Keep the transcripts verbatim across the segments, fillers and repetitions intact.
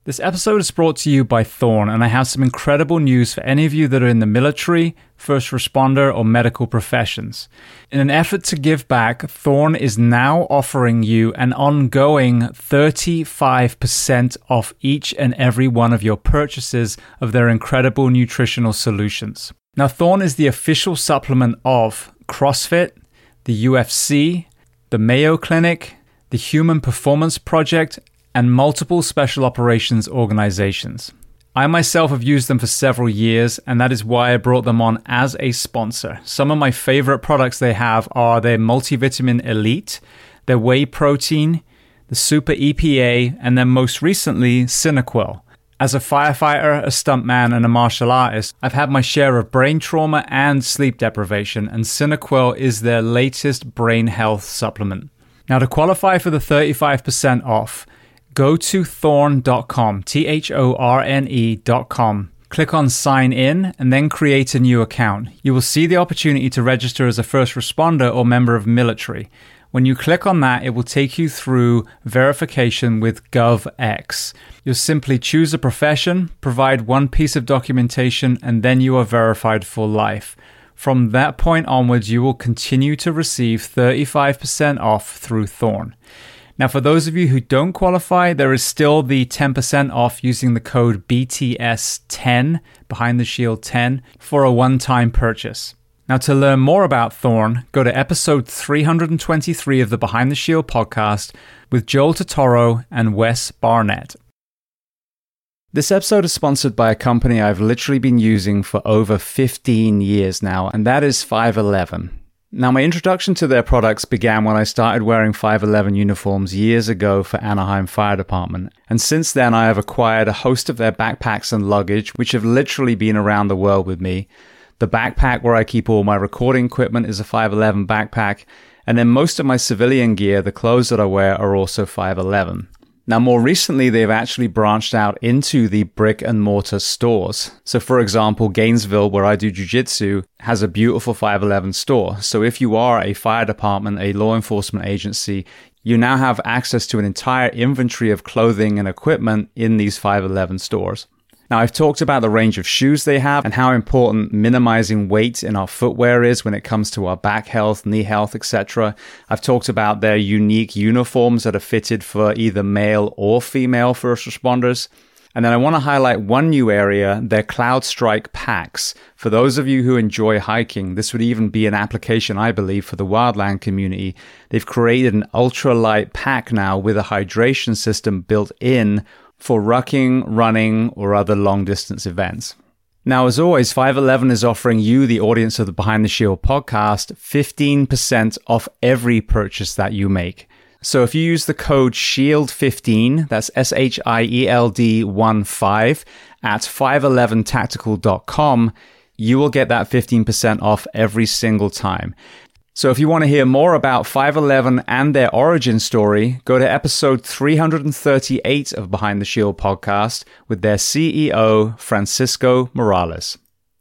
This episode is brought to you by Thorne, and I have some incredible news for any of you that are in the military, first responder, or medical professions. In an effort to give back, Thorne is now offering you an ongoing thirty-five percent off each and every one of your purchases of their incredible nutritional solutions. Now, Thorne is the official supplement of CrossFit, the U F C, the Mayo Clinic, the Human Performance Project, and multiple special operations organizations. I myself have used them for several years, and that is why I brought them on as a sponsor. Some of my favorite products they have are their Multivitamin Elite, their Whey Protein, the Super E P A, and then most recently, Cinequil. As a firefighter, a stuntman, and a martial artist, I've had my share of brain trauma and sleep deprivation, and Cinequil is their latest brain health supplement. Now, to qualify for the thirty-five percent off, go to thorne dot com, T H O R N E dot com. Click on sign in and then create a new account. You will see the opportunity to register as a first responder or member of military. When you click on that, it will take you through verification with GovX. You'll simply choose a profession, provide one piece of documentation, and then you are verified for life. From that point onwards, you will continue to receive thirty-five percent off through Thorne. Now, for those of you who don't qualify, there is still the ten percent off using the code B T S ten, Behind the Shield ten, for a one-time purchase. Now, to learn more about Thorne, go to episode three hundred twenty-three of the Behind the Shield podcast with Joel Totoro and Wes Barnett. This episode is sponsored by a company I've literally been using for over fifteen years now, and that is five eleven. Now, my introduction to their products began when I started wearing five eleven uniforms years ago for Anaheim Fire Department. And since then, I have acquired a host of their backpacks and luggage, which have literally been around the world with me. The backpack where I keep all my recording equipment is a five eleven backpack. And then most of my civilian gear, the clothes that I wear, are also five eleven. Now, more recently, they've actually branched out into the brick and mortar stores. So, for example, Gainesville, where I do jiu-jitsu, has a beautiful five eleven store. So if you are a fire department, a law enforcement agency, you now have access to an entire inventory of clothing and equipment in these five eleven stores. Now, I've talked about the range of shoes they have and how important minimizing weight in our footwear is when it comes to our back health, knee health, et cetera. I've talked about their unique uniforms that are fitted for either male or female first responders. And then I want to highlight one new area, their CloudStrike packs. For those of you who enjoy hiking, this would even be an application, I believe, for the wildland community. They've created an ultralight pack now with a hydration system built in for rucking, running, or other long-distance events. Now, as always, five eleven is offering you, the audience of the Behind the Shield podcast, fifteen percent off every purchase that you make. So if you use the code SHIELD fifteen, that's S H I E L D one five, at five eleven tactical dot com, you will get that fifteen percent off every single time. So if you want to hear more about five eleven and their origin story, go to episode three hundred thirty-eight of Behind the Shield podcast with their C E O, Francisco Morales.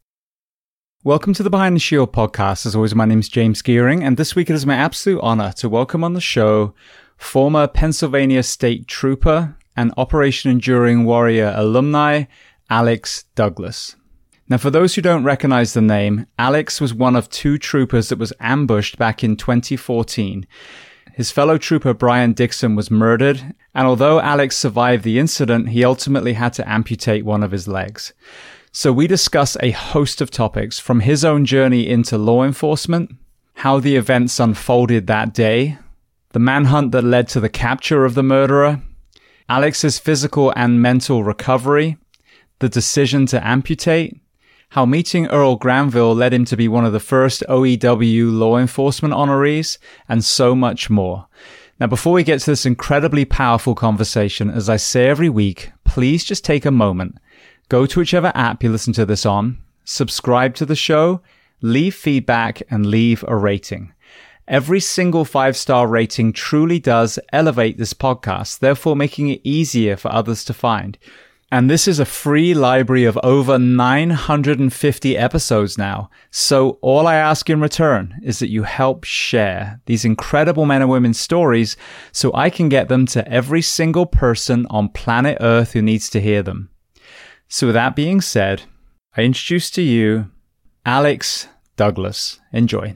Welcome to the Behind the Shield podcast. As always, my name is James Gearing, and this week it is my absolute honor to welcome on the show former Pennsylvania State Trooper and Operation Enduring Warrior alumni, Alex Douglas. Now, for those who don't recognize the name, Alex was one of two troopers that was ambushed back in twenty fourteen. His fellow trooper Brian Dixon was murdered, and although Alex survived the incident, he ultimately had to amputate one of his legs. So we discuss a host of topics, from his own journey into law enforcement, how the events unfolded that day, the manhunt that led to the capture of the murderer, Alex's physical and mental recovery, the decision to amputate, how meeting Earl Granville led him to be one of the first O E W law enforcement honorees, and so much more. Now, before we get to this incredibly powerful conversation, as I say every week, please just take a moment. Go to whichever app you listen to this on, subscribe to the show, leave feedback, and leave a rating. Every single five-star rating truly does elevate this podcast, therefore making it easier for others to find. And this is a free library of over nine hundred fifty episodes now. So all I ask in return is that you help share these incredible men and women's stories so I can get them to every single person on planet Earth who needs to hear them. So with that being said, I introduce to you Alex Douglas. Enjoy.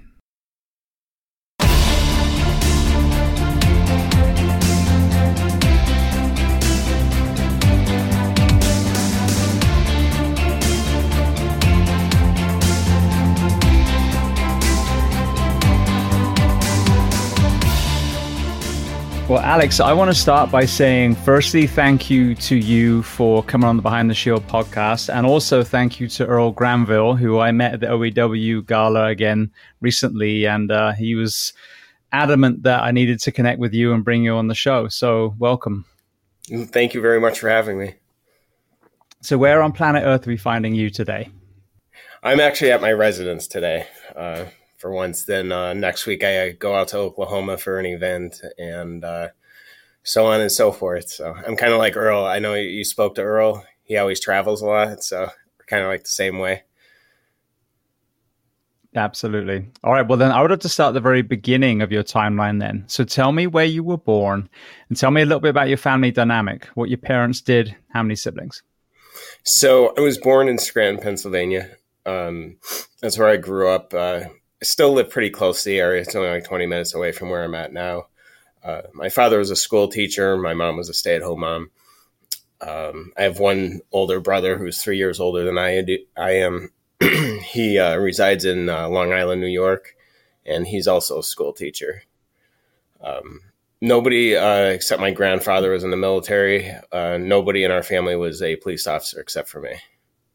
Well, Alex, I want to start by saying, firstly, thank you to you for coming on the Behind the Shield podcast. And also thank you to Earl Granville, who I met at the O E W Gala again recently. And uh, he was adamant that I needed to connect with you and bring you on the show. So welcome. Thank you very much for having me. So where on planet Earth are we finding you today? I'm actually at my residence today. Uh, For once, then uh, next week I go out to Oklahoma for an event and uh, so on and so forth. So I'm kind of like Earl. I know you spoke to Earl. He always travels a lot. So we're kind of like the same way. Absolutely. All right. Well, then I would have to start at the very beginning of your timeline then. So tell me where you were born and tell me a little bit about your family dynamic, what your parents did, how many siblings. So I was born in Scranton, Pennsylvania. Um, that's where I grew up. Uh, I still live pretty close to the area. It's only like twenty minutes away from where I'm at now. Uh, my father was a school teacher. My mom was a stay-at-home mom. Um, I have one older brother who's three years older than I, I am. He uh, resides in uh, Long Island, New York, and he's also a school teacher. Um, nobody uh, except my grandfather was in the military. Uh, nobody in our family was a police officer except for me.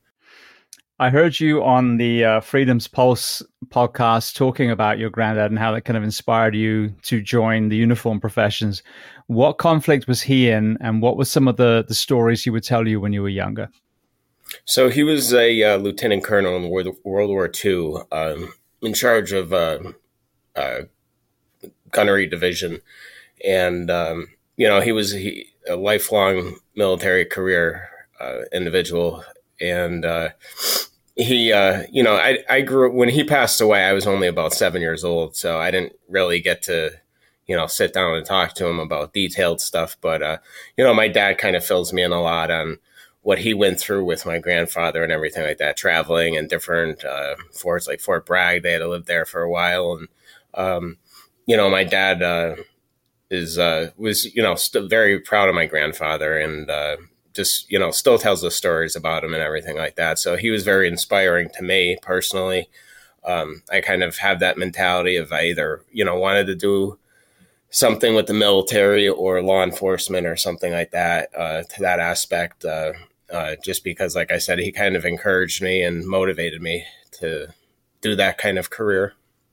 I heard you on the uh, Freedom's Pulse podcast talking about your granddad and how that kind of inspired you to join the uniform professions. What conflict was he in, and what were some of the, the stories he would tell you when you were younger? So he was a uh, lieutenant colonel in World, World War Two, um, in charge of uh, uh, gunnery division. And, um, you know, he was he, a lifelong military career uh, individual. And uh, he, uh, you know, I, I grew when he passed away, I was only about seven years old. So I didn't really get to, you know, sit down and talk to him about detailed stuff. But, uh, you know, my dad kind of fills me in a lot on what he went through with my grandfather and everything like that, traveling and different uh, forts like Fort Bragg. They had to live there for a while. And, um, you know, my dad uh, is uh, was, you know, still very proud of my grandfather and, uh, just, you know, still tells us stories about him and everything like that. So he was very inspiring to me personally. Um, I kind of have that mentality of I either, you know, wanted to do something with the military or law enforcement or something like that, uh, to that aspect, uh, uh, just because, like I said, he kind of encouraged me and motivated me to do that kind of career.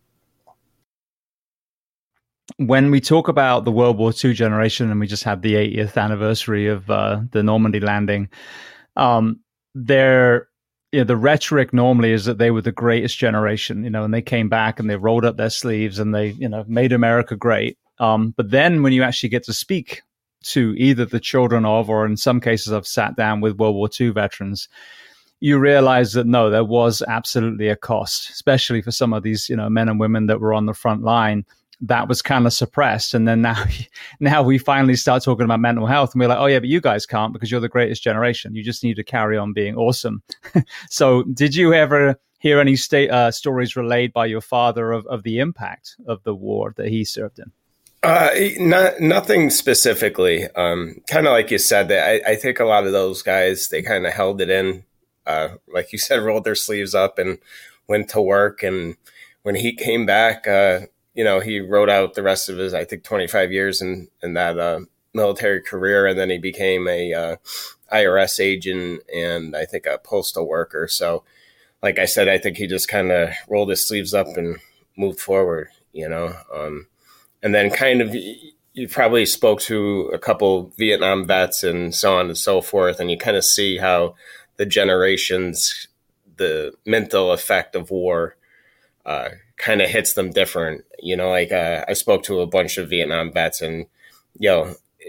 When we talk about the World War Two generation, and we just had the eightieth anniversary of uh, the Normandy landing, um, they're, you know, the rhetoric normally is that they were the greatest generation, you know, and they came back and they rolled up their sleeves and they, you know, made America great. Um, but then when you actually get to speak to either the children of, or in some cases I've sat down with World War Two veterans, you realize that no, there was absolutely a cost, especially for some of these, you know, men and women that were on the front line. That was kind of suppressed. And then now, now we finally start talking about mental health and we're like, oh yeah, but you guys can't because you're the greatest generation. You just need to carry on being awesome. So did you ever hear any sta- uh, stories relayed by your father of, of the impact of the war that he served in? Uh, not, nothing specifically. Um, kind of like you said, that I, I think a lot of those guys, they kind of held it in, uh, like you said, rolled their sleeves up and went to work. And when he came back, uh, you know, he wrote out the rest of his, I think, twenty-five years in, in that uh, military career. And then he became a uh, I R S agent and I think a postal worker. So, like I said, I think he just kind of rolled his sleeves up and moved forward, you know. Um, and then kind of, you probably spoke to a couple Vietnam vets and so on and so forth. And you kind of see how the generations, the mental effect of war uh, kind of hits them different. You know, like uh, I spoke to a bunch of Vietnam vets and, you know,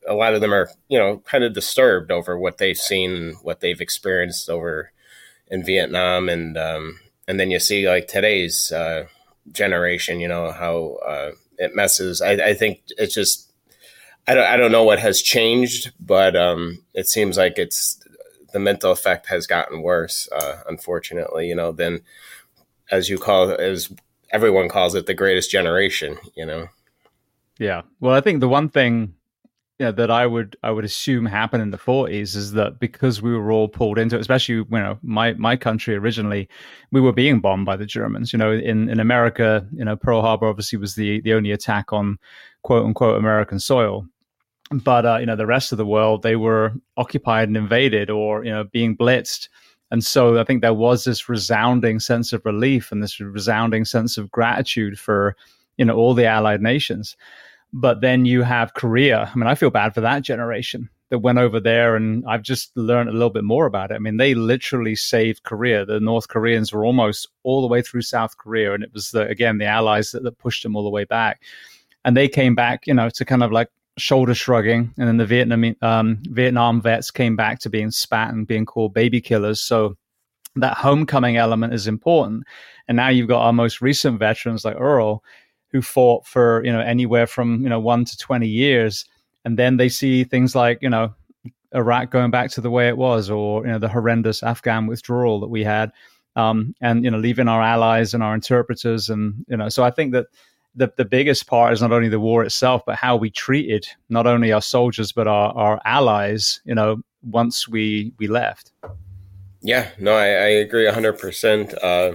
a lot of them are, you know, kind of disturbed over what they've seen, what they've experienced over in Vietnam. And, um, and then you see like today's uh, generation, you know, how uh, it messes. I, I think it's just, I don't, I don't know what has changed, but um, it seems like it's, the mental effect has gotten worse, uh, unfortunately, you know, than, as you call it, as everyone calls it, the greatest generation, you know? Yeah. Well, I think the one thing, you know, that I would I would assume happened in the forties is that because we were all pulled into it, especially, you know, my my country originally, we were being bombed by the Germans. You know, in, in America, you know, Pearl Harbor obviously was the the only attack on quote unquote American soil. But, uh, you know, the rest of the world, they were occupied and invaded or, you know, being blitzed. And so I think there was this resounding sense of relief and this resounding sense of gratitude for, you know, all the allied nations. But then you have Korea. I mean, I feel bad for that generation that went over there, and I've just learned a little bit more about it. I mean, they literally saved Korea. The North Koreans were almost all the way through South Korea, and it was, the, again, the allies that, that pushed them all the way back. And they came back, you know, to kind of like shoulder shrugging, and then the Vietnam um, Vietnam vets came back to being spat and being called baby killers. So that homecoming element is important. And now you've got our most recent veterans like Earl, who fought for, you know, anywhere from, you know, one to twenty years. And then they see things like, you know, Iraq going back to the way it was, or, you know, the horrendous Afghan withdrawal that we had, um, and, you know, leaving our allies and our interpreters. And, you know, so I think that the, the biggest part is not only the war itself, but how we treated not only our soldiers, but our, our allies, you know, once we, we left. Yeah, no, I, I agree one hundred percent. Uh,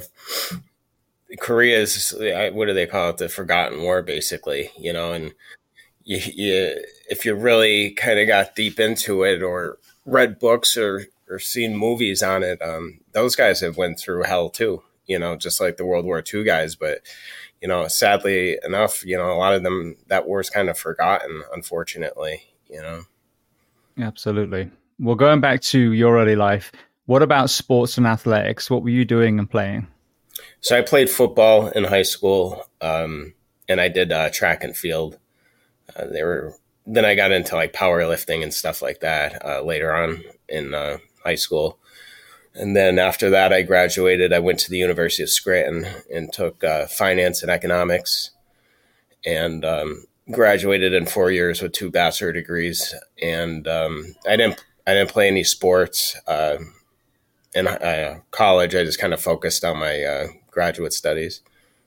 Korea is, what do they call it? The forgotten war, basically, you know, and you, you if you really kind of got deep into it or read books or, or seen movies on it, um, those guys have went through hell too, you know, just like the World War Two guys. But, you know, sadly enough, you know, a lot of them, that war's kind of forgotten, unfortunately, you know. Absolutely. Well, going back to your early life, what about sports and athletics? What were you doing and playing? So I played football in high school, um, and I did uh, track and field. Uh, they were then I got into like powerlifting and stuff like that uh, later on in uh, high school. And then after that, I graduated. I went to the University of Scranton and took uh, finance and economics, and um, graduated in four years with two bachelor degrees. And um, I didn't I didn't play any sports. Uh, in uh, college, I just kind of focused on my uh, graduate studies.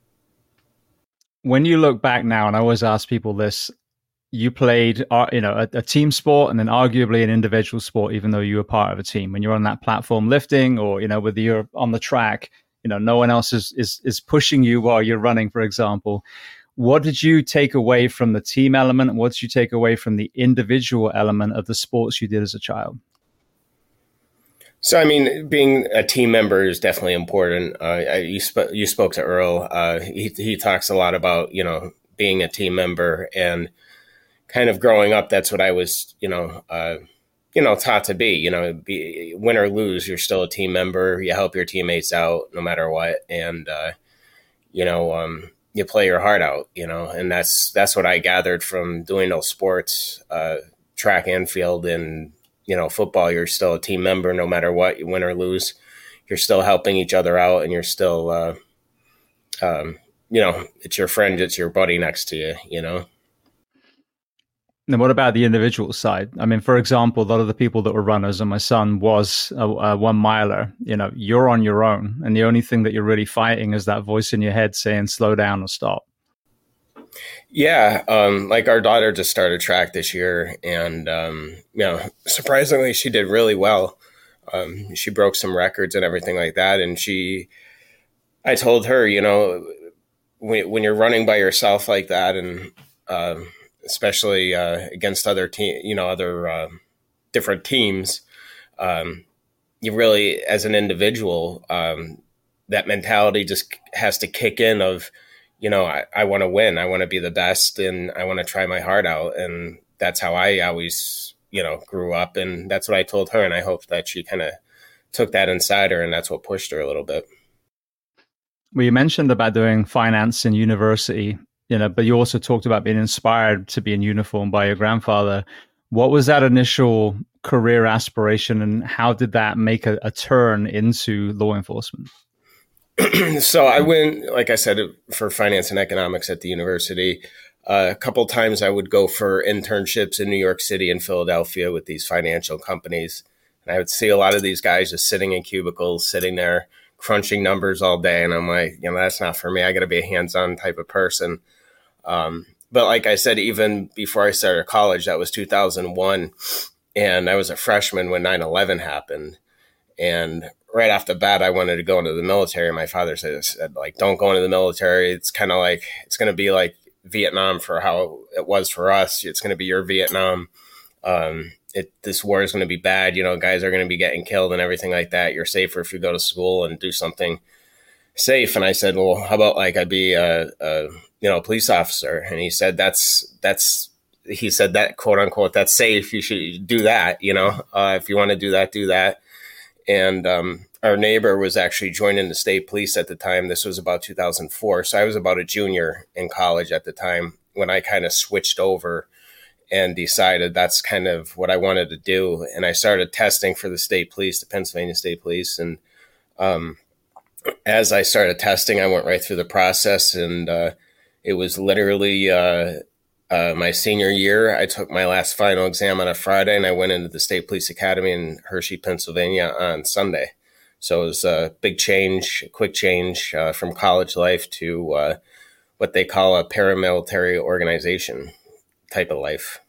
When you look back now, and I always ask people this, you played, uh, you know, a, a team sport and then arguably an individual sport, even though you were part of a team. When you're on that platform lifting, or, you know, whether you're on the track, you know, no one else is, is, is pushing you while you're running, for example. What did you take away from the team element? And what did you take away from the individual element of the sports you did as a child? So, I mean, being a team member is definitely important. Uh, I, you, sp- you spoke to Earl. Uh, he, he talks a lot about, you know, being a team member, and kind of growing up, that's what I was, you know, uh, you know, taught to be, you know, be, win or lose, you're still a team member. You help your teammates out no matter what. And, uh, you know, um, you play your heart out, you know, and that's, that's what I gathered from doing those sports, uh, track and field, and, you know, football. You're still a team member no matter what, you win or lose. You're still helping each other out, and you're still, uh, um, you know, it's your friend, it's your buddy next to you, you know. And what about the individual side? I mean, for example, a lot of the people that were runners, and my son was a, a one miler, you know, you're on your own. And the only thing that you're really fighting is that voice in your head saying, slow down or stop. Yeah. Um, like our daughter just started track this year, and, um, you know, surprisingly, she did really well. Um, she broke some records and everything like that. And she, I told her, you know, when, when you're running by yourself like that, and, um, especially uh, against other team, you know, other uh, different teams, um, you really, as an individual, um, that mentality just has to kick in of, you know, I, I want to win, I want to be the best, and I want to try my heart out. And that's how I always, you know, grew up. And that's what I told her. And I hope that she kind of took that inside her, and that's what pushed her a little bit. Well, you mentioned about doing finance in university, you know, but you also talked about being inspired to be in uniform by your grandfather. What was that initial career aspiration, and how did that make a, a turn into law enforcement? So I went, like I said, for finance and economics at the university. Uh, a couple of times I would go for internships in New York City and Philadelphia with these financial companies. And I would see a lot of these guys just sitting in cubicles, sitting there crunching numbers all day. And I'm like, you know, that's not for me. I got to be a hands-on type of person. Um, but like I said, even before I started college, that was two thousand one. And I was a freshman when nine eleven happened. And right off the bat, I wanted to go into the military. My father said, said like, don't go into the military. It's kind of like, it's going to be like Vietnam for how it was for us. It's going to be your Vietnam. Um, it, this war is going to be bad. You know, guys are going to be getting killed and everything like that. You're safer if you go to school and do something safe. And I said, well, how about like I'd be a, a you know, a police officer? And he said, that's, that's, he said that quote unquote, that's safe. You should do that. You know, uh, if you want to do that, do that. And um, our neighbor was actually joining the state police at the time. This was about two thousand four. So I was about a junior in college at the time when I kind of switched over and decided that's kind of what I wanted to do. And I started testing for the state police, the Pennsylvania State Police. And um, as I started testing, I went right through the process. And uh, it was literally uh, uh, my senior year. I took my last final exam on a Friday, and I went into the State Police Academy in Hershey, Pennsylvania on Sunday. So it was a big change, a quick change uh, from college life to uh, what they call a paramilitary organization type of life.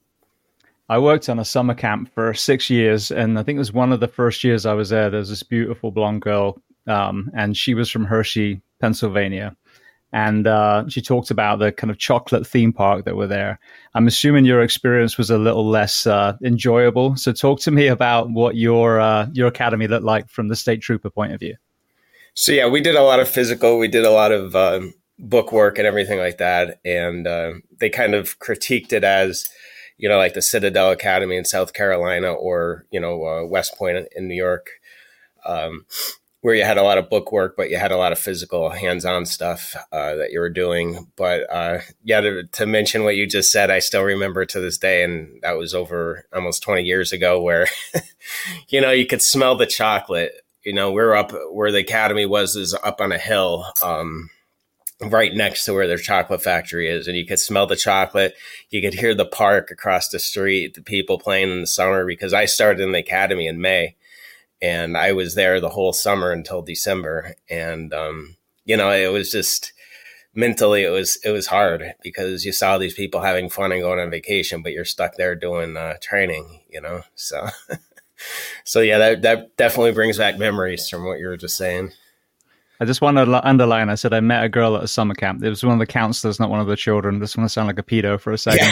I worked on a summer camp for six years, and I think it was one of the first years I was there. There was this beautiful blonde girl, um, and she was from Hershey, Pennsylvania. And uh, she talked about the kind of chocolate theme park that were there. I'm assuming your experience was a little less uh, enjoyable. So talk to me about what your uh, your academy looked like from the state trooper point of view. So, yeah, we did a lot of physical. We did a lot of um, book work and everything like that. And uh, they kind of critiqued it as, you know, like the Citadel Academy in South Carolina or, you know, uh, West Point in New York. Um where you had a lot of book work, but you had a lot of physical hands-on stuff uh, that you were doing. But uh, yeah, to, to mention what you just said, I still remember to this day, and that was over almost twenty years ago, where, you know, you could smell the chocolate. You know, we're up where the academy was, is up on a hill um, right next to where their chocolate factory is. And you could smell the chocolate. You could hear the park across the street, the people playing in the summer, because I started in the academy in May. And I was there the whole summer until December. And, um, you know, it was just mentally, it was, it was hard because you saw these people having fun and going on vacation, but you're stuck there doing uh, training, you know? So, so yeah, that, that definitely brings back memories from what you were just saying. I just want to underline, I said I met a girl at a summer camp. It was one of the counselors, not one of the children. This want to sound like a pedo for a second.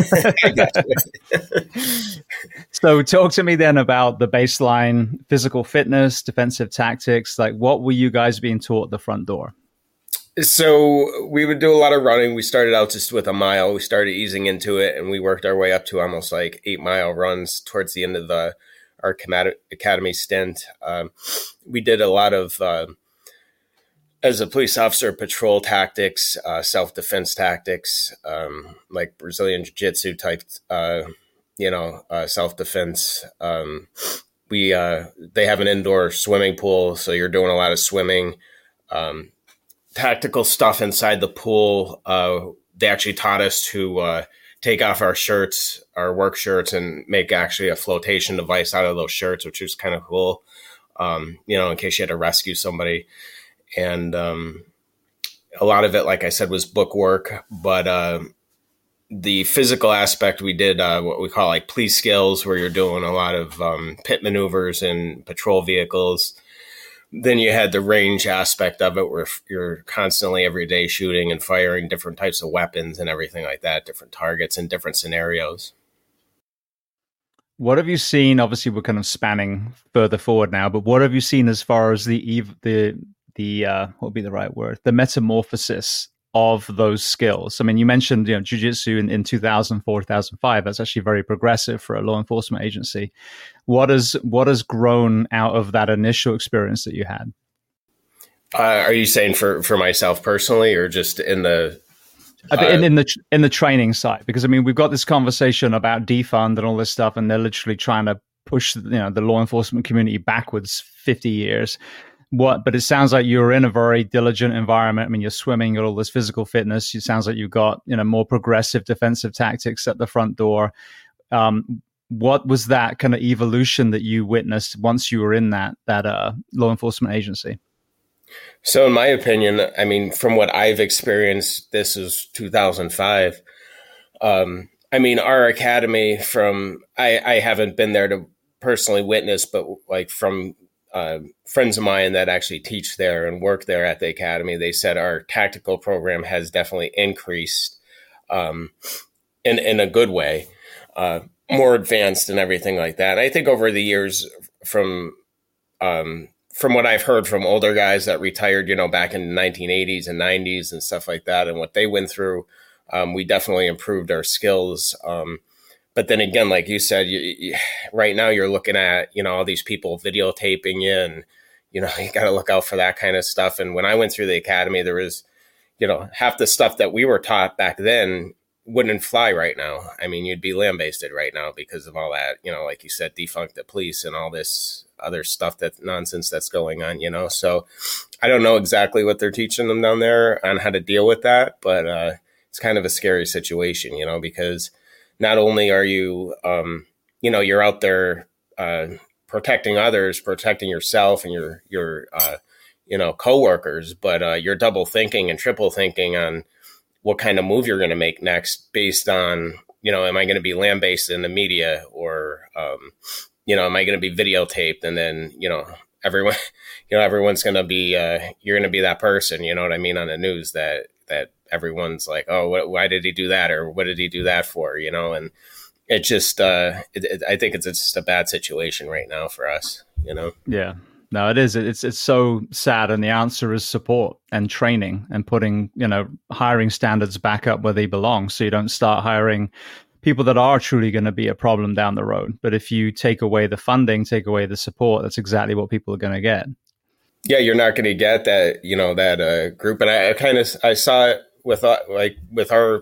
So talk to me then about the baseline physical fitness, defensive tactics. Like, what were you guys being taught at the front door? So we would do a lot of running. We started out just with a mile. We started easing into it, and we worked our way up to almost like eight mile runs towards the end of the our academy stint. Um, we did a lot of... Uh, As a police officer, patrol tactics, uh, self-defense tactics, um, like Brazilian Jiu-Jitsu type, uh, you know, uh, self-defense. Um, we uh, they have an indoor swimming pool, so you're doing a lot of swimming. Um, tactical stuff inside the pool. Uh, they actually taught us to uh, take off our shirts, our work shirts, and make actually a flotation device out of those shirts, which was kind of cool, um, you know, in case you had to rescue somebody. And um, a lot of it, like I said, was book work. But uh, the physical aspect, we did uh, what we call like police skills, where you're doing a lot of um, pit maneuvers in patrol vehicles. Then you had the range aspect of it, where you're constantly every day shooting and firing different types of weapons and everything like that, different targets in different scenarios. What have you seen? Obviously, we're kind of spanning further forward now, but what have you seen as far as the the the uh, what would be the right word? The metamorphosis of those skills. I mean, you mentioned, you know, jiu-jitsu in, in two thousand four, two thousand five. That's actually very progressive for a law enforcement agency. What has what has grown out of that initial experience that you had? Uh, are you saying for, for myself personally, or just in the in, in the in the training side, because I mean, we've got this conversation about defund and all this stuff, and they're literally trying to push, you know, the law enforcement community backwards fifty years. What? But it sounds like you're in a very diligent environment. I mean, you're swimming, you've got all this physical fitness. It sounds like you've got, you know, more progressive defensive tactics at the front door. Um, what was that kind of evolution that you witnessed once you were in that that uh, law enforcement agency? So in my opinion, I mean, from what I've experienced, this is two thousand five. Um, I mean, our academy from, I, I haven't been there to personally witness, but like from uh, friends of mine that actually teach there and work there at the academy, they said our tactical program has definitely increased um, in, in a good way, uh, more advanced and everything like that. And I think over the years from, um, from what I've heard from older guys that retired, you know, back in the nineteen eighties and nineties and stuff like that, and what they went through, um, we definitely improved our skills. Um, but then again, like you said, you, you, right now you're looking at, you know, all these people videotaping you, and, you know, you got to look out for that kind of stuff. And when I went through the academy, there was, you know, half the stuff that we were taught back then wouldn't fly right now. I mean, you'd be lambasted right now because of all that, you know, like you said, defunk the police and all this other stuff, that nonsense that's going on, you know? So I don't know exactly what they're teaching them down there on how to deal with that, but uh, it's kind of a scary situation, you know, because not only are you, um, you know, you're out there uh, protecting others, protecting yourself and your, your, uh, you know, coworkers, but uh, you're double thinking and triple thinking on what kind of move you're going to make next based on, you know, am I going to be lambasted in the media, or, um, you know, am I going to be videotaped? And then, you know, everyone, you know, everyone's going to be, uh, you're going to be that person, you know what I mean, on the news that, that everyone's like, oh, what, why did he do that? Or what did he do that for? You know, and it just, uh, it, it, I think it's, it's just a bad situation right now for us, you know? Yeah. No, it is. It's it's so sad, and the answer is support and training and putting, you know, hiring standards back up where they belong, so you don't start hiring people that are truly going to be a problem down the road. But if you take away the funding, take away the support, that's exactly what people are going to get. Yeah, you're not going to get that, you know, that uh, group. And I, I kind of I saw it with uh, like with our,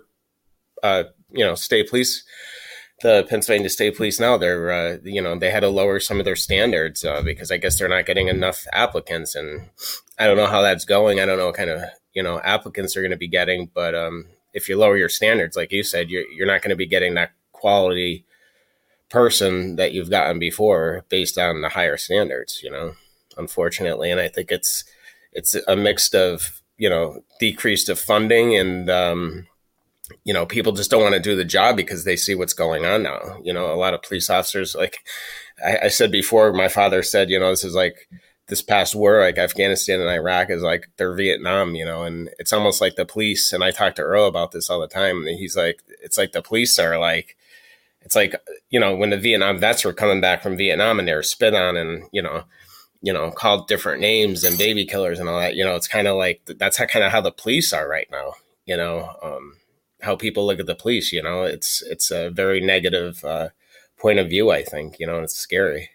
uh, you know, state police. The Pennsylvania State Police now, they're, uh, you know, they had to lower some of their standards uh, because I guess they're not getting enough applicants. And I don't know how that's going. I don't know what kind of, you know, applicants they're going to be getting. But um, if you lower your standards, like you said, you're, you're not going to be getting that quality person that you've gotten before based on the higher standards, you know, unfortunately. And I think it's it's a mix of, you know, decreased of funding and, um you know, people just don't want to do the job because they see what's going on now. You know, a lot of police officers, like I, I said before, my father said, you know, this is like this past war, like Afghanistan and Iraq is like their Vietnam, you know, and it's almost like the police. And I talk to Earl about this all the time. And he's like, it's like the police are like, it's like, you know, when the Vietnam vets were coming back from Vietnam and they were spit on and, you know, you know, called different names and baby killers and all that, you know, it's kind of like, that's how, kind of how the police are right now, you know, um, how people look at the police, you know, it's, it's a very negative uh, point of view, I think, you know, and it's scary.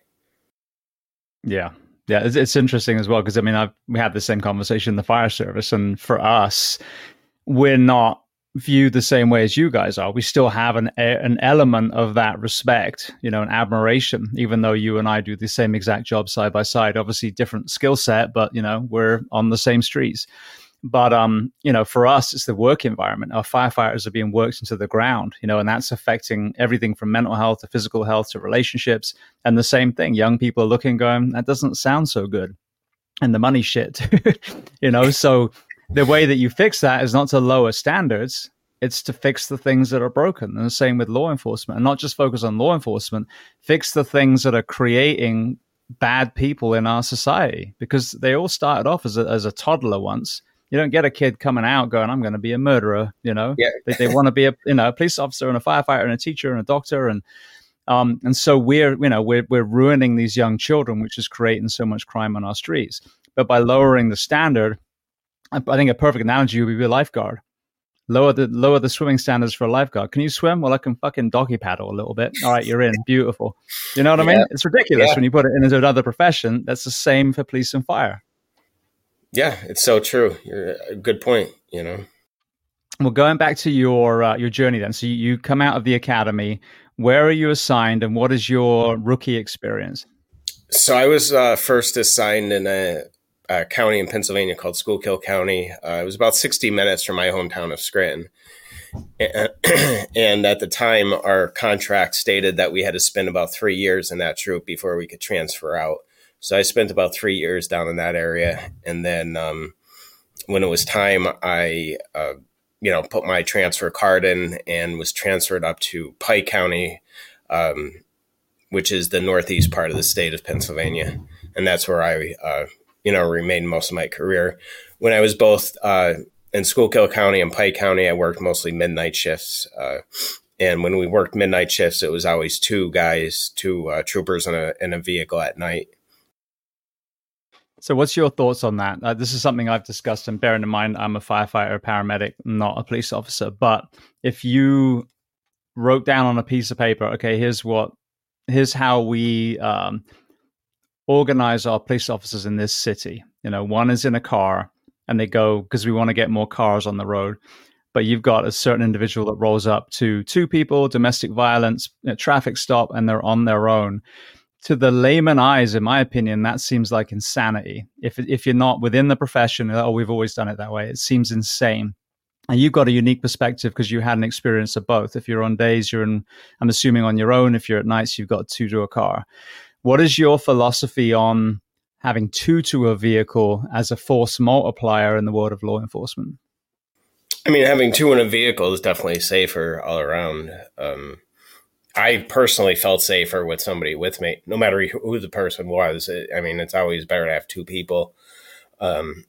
Yeah. Yeah. It's, it's interesting as well. Cause I mean, I've, we had the same conversation in the fire service, and for us, we're not viewed the same way as you guys are. We still have an, an element of that respect, you know, an admiration, even though you and I do the same exact job side by side, obviously different skill set, but you know, we're on the same streets. But, um, you know, for us, it's the work environment. Our firefighters are being worked into the ground, you know, and that's affecting everything from mental health to physical health to relationships. And the same thing, young people are looking, going, that doesn't sound so good. And the money shit, you know, so the way that you fix that is not to lower standards. It's to fix the things that are broken. And the same with law enforcement, and not just focus on law enforcement, fix the things that are creating bad people in our society, because they all started off as a, as a toddler once. You don't get a kid coming out going, I'm going to be a murderer, you know. Yeah. They, they want to be a, you know, a police officer and a firefighter and a teacher and a doctor. And um, and so we're, you know, we're, we're ruining these young children, which is creating so much crime on our streets. But by lowering the standard, I, I think a perfect analogy would be a lifeguard. Lower the lower the swimming standards for a lifeguard. Can you swim? Well, I can fucking doggy paddle a little bit. All right, you're in. Beautiful. You know what I mean? It's ridiculous yeah. when you put it into another profession. That's the same for police and fire. Yeah, it's so true. You're a good point, you know. Well, going back to your uh, your journey then. So you, you come out of the academy. Where are you assigned, and what is your rookie experience? So I was uh, first assigned in a, a county in Pennsylvania called Schuylkill County. Uh, it was about sixty minutes from my hometown of Scranton. And, and at the time, our contract stated that we had to spend about three years in that troop before we could transfer out. So I spent about three years down in that area. And then um, when it was time, I uh, you know, put my transfer card in and was transferred up to Pike County, um, which is the northeast part of the state of Pennsylvania. And that's where I, uh, you know, remained most of my career. When I was both uh, in Schuylkill County and Pike County, I worked mostly midnight shifts. Uh, and when we worked midnight shifts, it was always two guys, two uh, troopers in a, in a vehicle at night. So what's your thoughts on that? Uh, this is something I've discussed, and bearing in mind, I'm a firefighter, a paramedic, not a police officer. But if you wrote down on a piece of paper, okay, here's what, here's how we um, organize our police officers in this city. You know, one is in a car and they go because we want to get more cars on the road. But you've got a certain individual that rolls up to two people, domestic violence, you know, traffic stop, and they're on their own. To the layman eyes, in my opinion, that seems like insanity. If if you're not within the profession, oh, we've always done it that way, it seems insane. And you've got a unique perspective because you had an experience of both. If you're on days, you're in, I'm assuming on your own. If you're at nights, you've got two to a car. What is your philosophy on having two to a vehicle as a force multiplier in the world of law enforcement? I mean, having two in a vehicle is definitely safer all around. Um, I personally felt safer with somebody with me, no matter who the person was. I mean, it's always better to have two people. Um,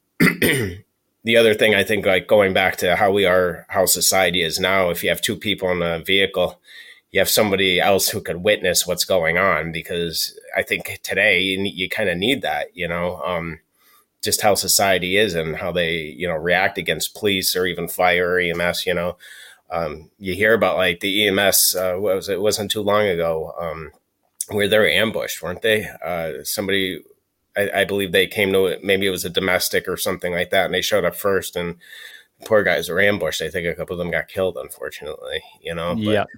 the other thing, I think, like going back to how we are, how society is now, if you have two people in a vehicle, you have somebody else who could witness what's going on, because I think today you, you kind of need that, you know, um, just how society is and how they, you know, react against police or even fire or E M S, you know. Um, you hear about like the E M S, uh, what was it? It wasn't too long ago, um, where they were ambushed, weren't they? Uh, somebody, I, I believe they came to it, maybe it was a domestic or something like that, and they showed up first, and poor guys were ambushed. I think a couple of them got killed, unfortunately, you know? But, yeah.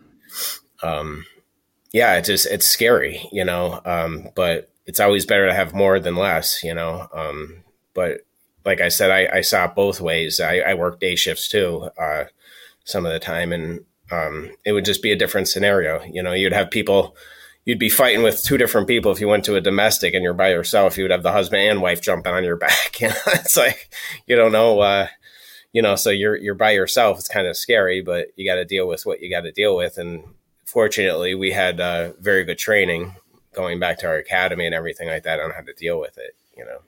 Um, yeah, it's just, it's scary, you know, um, but it's always better to have more than less, you know? Um, but like I said, I, I saw it both ways. I, I worked day shifts too, uh, some of the time, and um, it would just be a different scenario. You know, you'd have people, you'd be fighting with two different people. If you went to a domestic and you're by yourself, you would have the husband and wife jumping on your back. You know, it's like, you don't know, uh, you know, so you're, you're by yourself. It's kind of scary, but you got to deal with what you got to deal with. And fortunately we had uh, very good training going back to our academy and everything like that on how to deal with it, you know.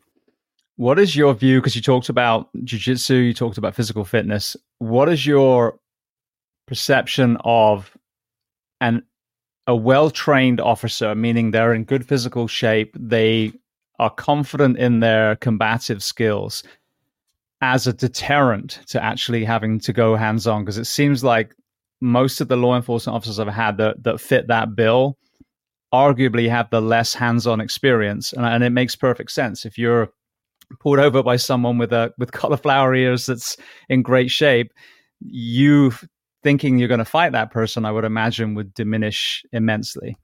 What is your view? Because you talked about jiu-jitsu, you talked about physical fitness. What is your perception of an a well-trained officer, meaning they're in good physical shape, they are confident in their combative skills, as a deterrent to actually having to go hands-on? Because it seems like most of the law enforcement officers I've had that, that fit that bill arguably have the less hands-on experience. And, and it makes perfect sense. If you're pulled over by someone with a with cauliflower ears that's in great shape, you thinking you're going to fight that person, I would imagine, would diminish immensely.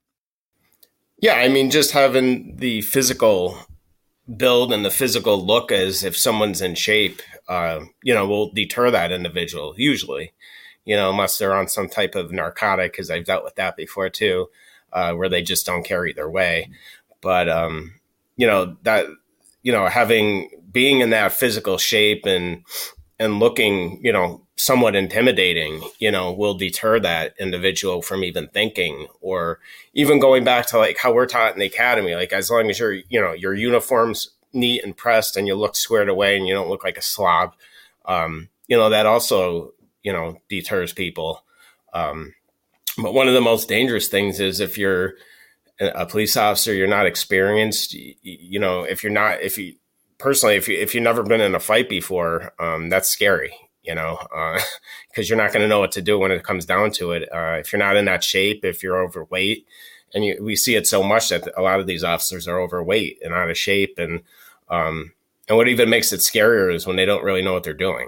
Yeah, I mean, just having the physical build and the physical look as if someone's in shape, uh, you know, will deter that individual usually, you know, unless they're on some type of narcotic, because I've dealt with that before too, uh, where they just don't care either way. But, um, you know, that, you know, having, being in that physical shape and, and looking, you know, somewhat intimidating, you know, will deter that individual from even thinking, or even going back to like how we're taught in the academy, like as long as you're, you know, your uniform's neat and pressed and you look squared away and you don't look like a slob, um, you know, that also, you know, deters people. Um, but one of the most dangerous things is if you're a police officer, you're not experienced, you, you know, if you're not, if you personally, if you, if you've never been in a fight before, um, that's scary, you know, uh, cause you're not going to know what to do when it comes down to it. Uh, if you're not in that shape, if you're overweight, and you, we see it so much that a lot of these officers are overweight and out of shape. And, um, and what even makes it scarier is when they don't really know what they're doing.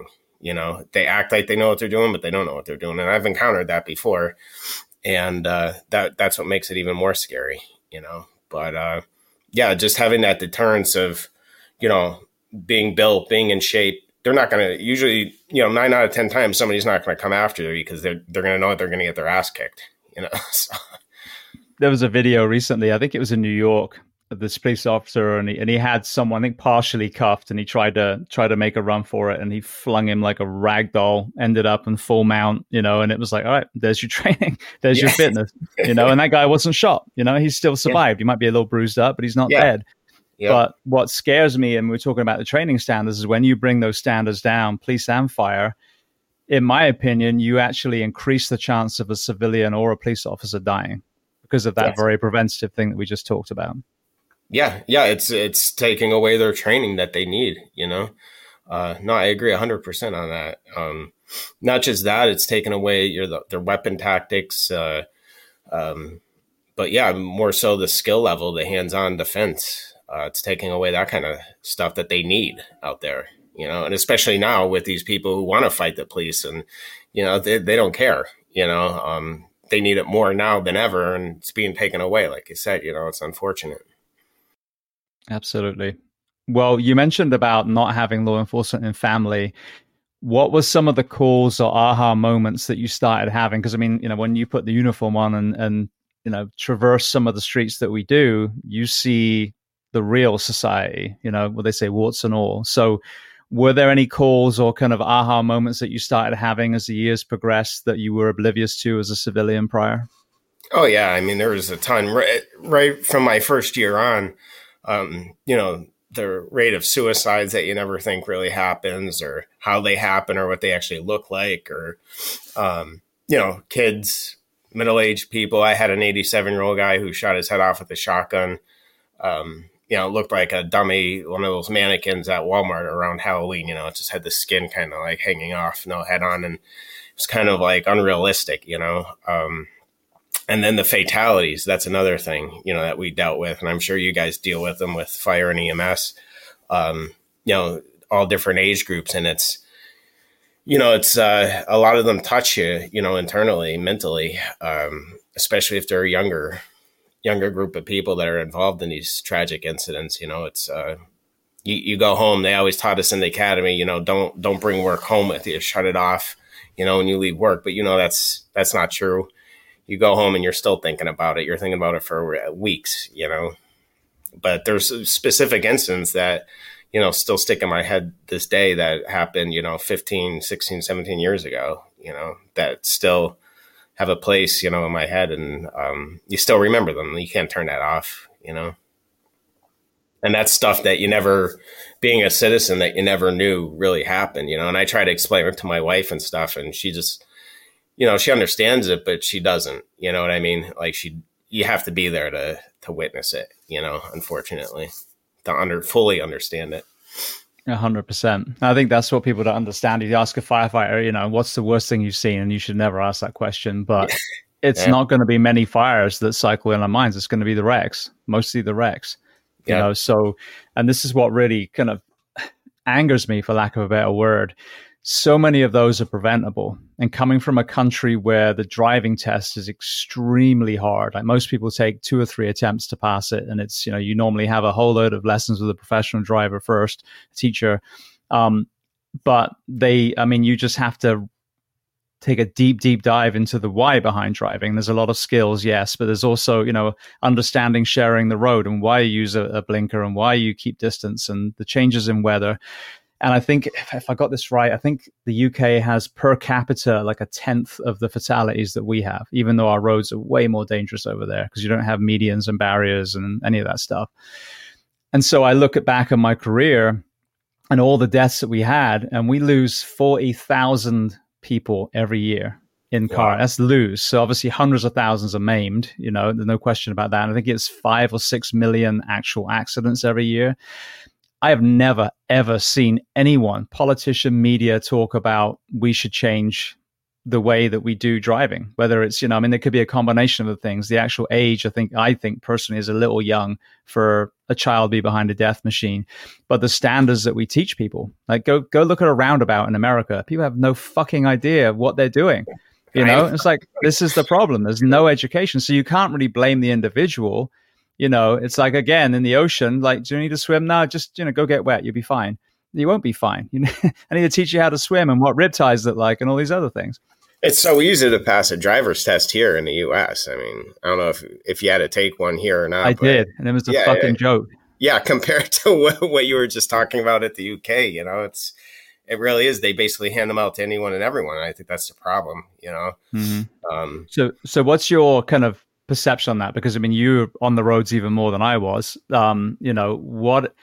You know, they act like they know what they're doing, but they don't know what they're doing. And I've encountered that before. And uh, that that's what makes it even more scary, you know. But uh, yeah, just having that deterrence of, you know, being built, being in shape. They're not going to usually, you know, nine out of ten times somebody's not going to come after you because they're they're going to know that they're going to get their ass kicked, you know. So. There was a video recently, I think it was in New York, of this police officer, and he, and he had someone, I think, partially cuffed, and he tried to try to make a run for it, and he flung him like a rag doll, ended up in full mount, you know, and it was like, all right, there's your training, there's yeah. your fitness, you know, and that guy wasn't shot, you know, he still survived. Yeah. He might be a little bruised up, but he's not yeah. dead. Yeah. But what scares me, and we're talking about the training standards, is when you bring those standards down, police and fire, in my opinion, you actually increase the chance of a civilian or a police officer dying because of that yes. very preventative thing that we just talked about. Yeah, yeah, it's it's taking away their training that they need, you know. Uh, no, I agree one hundred percent on that. Um, not just that, it's taking away your their weapon tactics, uh, um, but yeah, more so the skill level, the hands-on defense. Uh, it's taking away that kind of stuff that they need out there, you know, and especially now with these people who want to fight the police and, you know, they, they don't care, you know, um, they need it more now than ever. And it's being taken away. Like you said, you know, it's unfortunate. Absolutely. Well, you mentioned about not having law enforcement in family. What was some of the calls or aha moments that you started having? Because, I mean, you know, when you put the uniform on and, and, you know, traverse some of the streets that we do, you see the real society, you know, what they say, warts and all. So were there any calls or kind of aha moments that you started having as the years progressed that you were oblivious to as a civilian prior? Oh, yeah. I mean, there was a ton right, right from my first year on, um, you know, the rate of suicides that you never think really happens or how they happen or what they actually look like or, um, you know, kids, middle-aged people. I had an eighty-seven-year-old guy who shot his head off with a shotgun. Um, you know, looked like a dummy, one of those mannequins at Walmart around Halloween, you know, it just had the skin kind of like hanging off, no head on. And it's kind of like unrealistic, you know. Um, and then the fatalities, that's another thing, you know, that we dealt with. And I'm sure you guys deal with them with fire and E M S, um, you know, all different age groups. And it's, you know, it's uh, a lot of them touch you, you know, internally, mentally, um, especially if they're younger. younger group of people that are involved in these tragic incidents. You know, it's, uh, you, you go home, they always taught us in the academy, you know, don't, don't bring work home with you, shut it off, you know, when you leave work. But, you know, that's, that's not true. You go home and you're still thinking about it. You're thinking about it for weeks, you know, but there's specific incidents that, you know, still stick in my head this day that happened, you know, fifteen, sixteen, seventeen years ago, you know, that still have a place, you know, in my head, and um, you still remember them. You can't turn that off, you know. And that's stuff that you never, being a citizen, that you never knew really happened, you know. And I try to explain it to my wife and stuff, and she just, you know, she understands it, but she doesn't. You know what I mean? Like she, you have to be there to to witness it, you know. Unfortunately, to under fully understand it. A hundred percent. I think that's what people don't understand. If you ask a firefighter, you know, what's the worst thing you've seen? And you should never ask that question, but it's yeah. not going to be many fires that cycle in our minds. It's going to be the wrecks, mostly the wrecks, you yeah. know? So, and this is what really kind of angers me, for lack of a better word. So many of those are preventable. And coming from a country where the driving test is extremely hard, like most people take two or three attempts to pass it. And it's, you know, you normally have a whole load of lessons with a professional driver first, teacher. Um, but they, I mean, you just have to take a deep, deep dive into the why behind driving. There's a lot of skills, yes, but there's also, you know, understanding sharing the road and why you use a, a blinker and why you keep distance and the changes in weather. And I think, if, if I got this right, I think the U K has per capita like a tenth of the fatalities that we have, even though our roads are way more dangerous over there because you don't have medians and barriers and any of that stuff. And so I look at back at my career and all the deaths that we had, and we lose forty thousand people every year in car. Wow. That's lose. So obviously hundreds of thousands are maimed, you know, there's no question about that. And I think it's five or six million actual accidents every year. I have never, ever seen anyone, politician, media, talk about we should change the way that we do driving, whether it's, you know, I mean, there could be a combination of the things. The actual age, I think, I think personally is a little young for a child to be behind a death machine. But the standards that we teach people, like go, go look at a roundabout in America. People have no fucking idea what they're doing. You know, it's like, this is the problem. There's no education. So you can't really blame the individual. You know, it's like, again, in the ocean, like, do you need to swim? No, just, you know, go get wet. You'll be fine. You won't be fine. You know, I need to teach you how to swim and what riptides look like and all these other things. It's so easy to pass a driver's test here in the U S. I mean, I don't know if if you had to take one here or not. I did, and it was a yeah, fucking yeah. joke. Yeah, compared to what, what you were just talking about at the U K, you know, it's it really is. They basically hand them out to anyone and everyone. And I think that's the problem, you know. Mm-hmm. Um, so, so what's your kind of perception on that? Because I mean, you're on the roads even more than I was. Um, you know, what?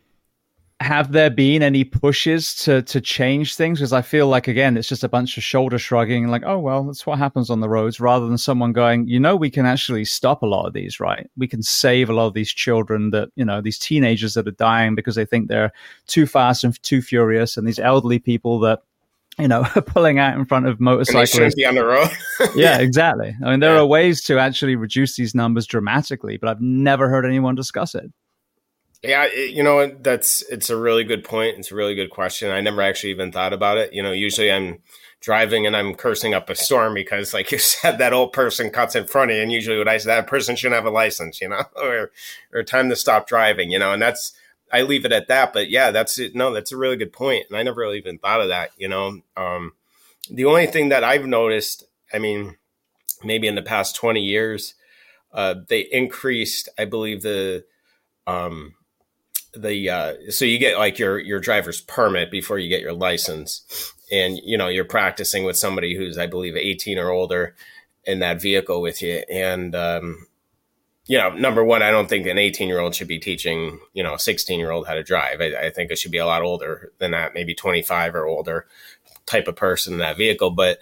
Have there been any pushes to to change things? Because I feel like, again, it's just a bunch of shoulder shrugging, like, oh, well, that's what happens on the roads, rather than someone going, you know, we can actually stop a lot of these, right? We can save a lot of these children that, you know, these teenagers that are dying because they think they're too fast and too furious, and these elderly people that, you know, are pulling out in front of motorcyclists. And they shouldn't be on the road. yeah, exactly. I mean, there yeah. are ways to actually reduce these numbers dramatically, but I've never heard anyone discuss it. Yeah, it, you know, that's it's a really good point. It's a really good question. I never actually even thought about it. You know, usually I'm driving and I'm cursing up a storm because, like you said, that old person cuts in front of you. And usually what I say, that person shouldn't have a license, you know, or or time to stop driving, you know, and that's, I leave it at that. But yeah, that's it. No, that's a really good point. And I never really even thought of that, you know. Um, the only thing that I've noticed, I mean, maybe in the past twenty years, uh, they increased, I believe, the um, the uh, so you get like your your driver's permit before you get your license, and you know you're practicing with somebody who's, I believe, eighteen or older in that vehicle with you. And um, you know, number one, I don't think an eighteen year old should be teaching, you know, a sixteen year old how to drive. I, I think it should be a lot older than that, maybe twenty-five or older type of person in that vehicle. But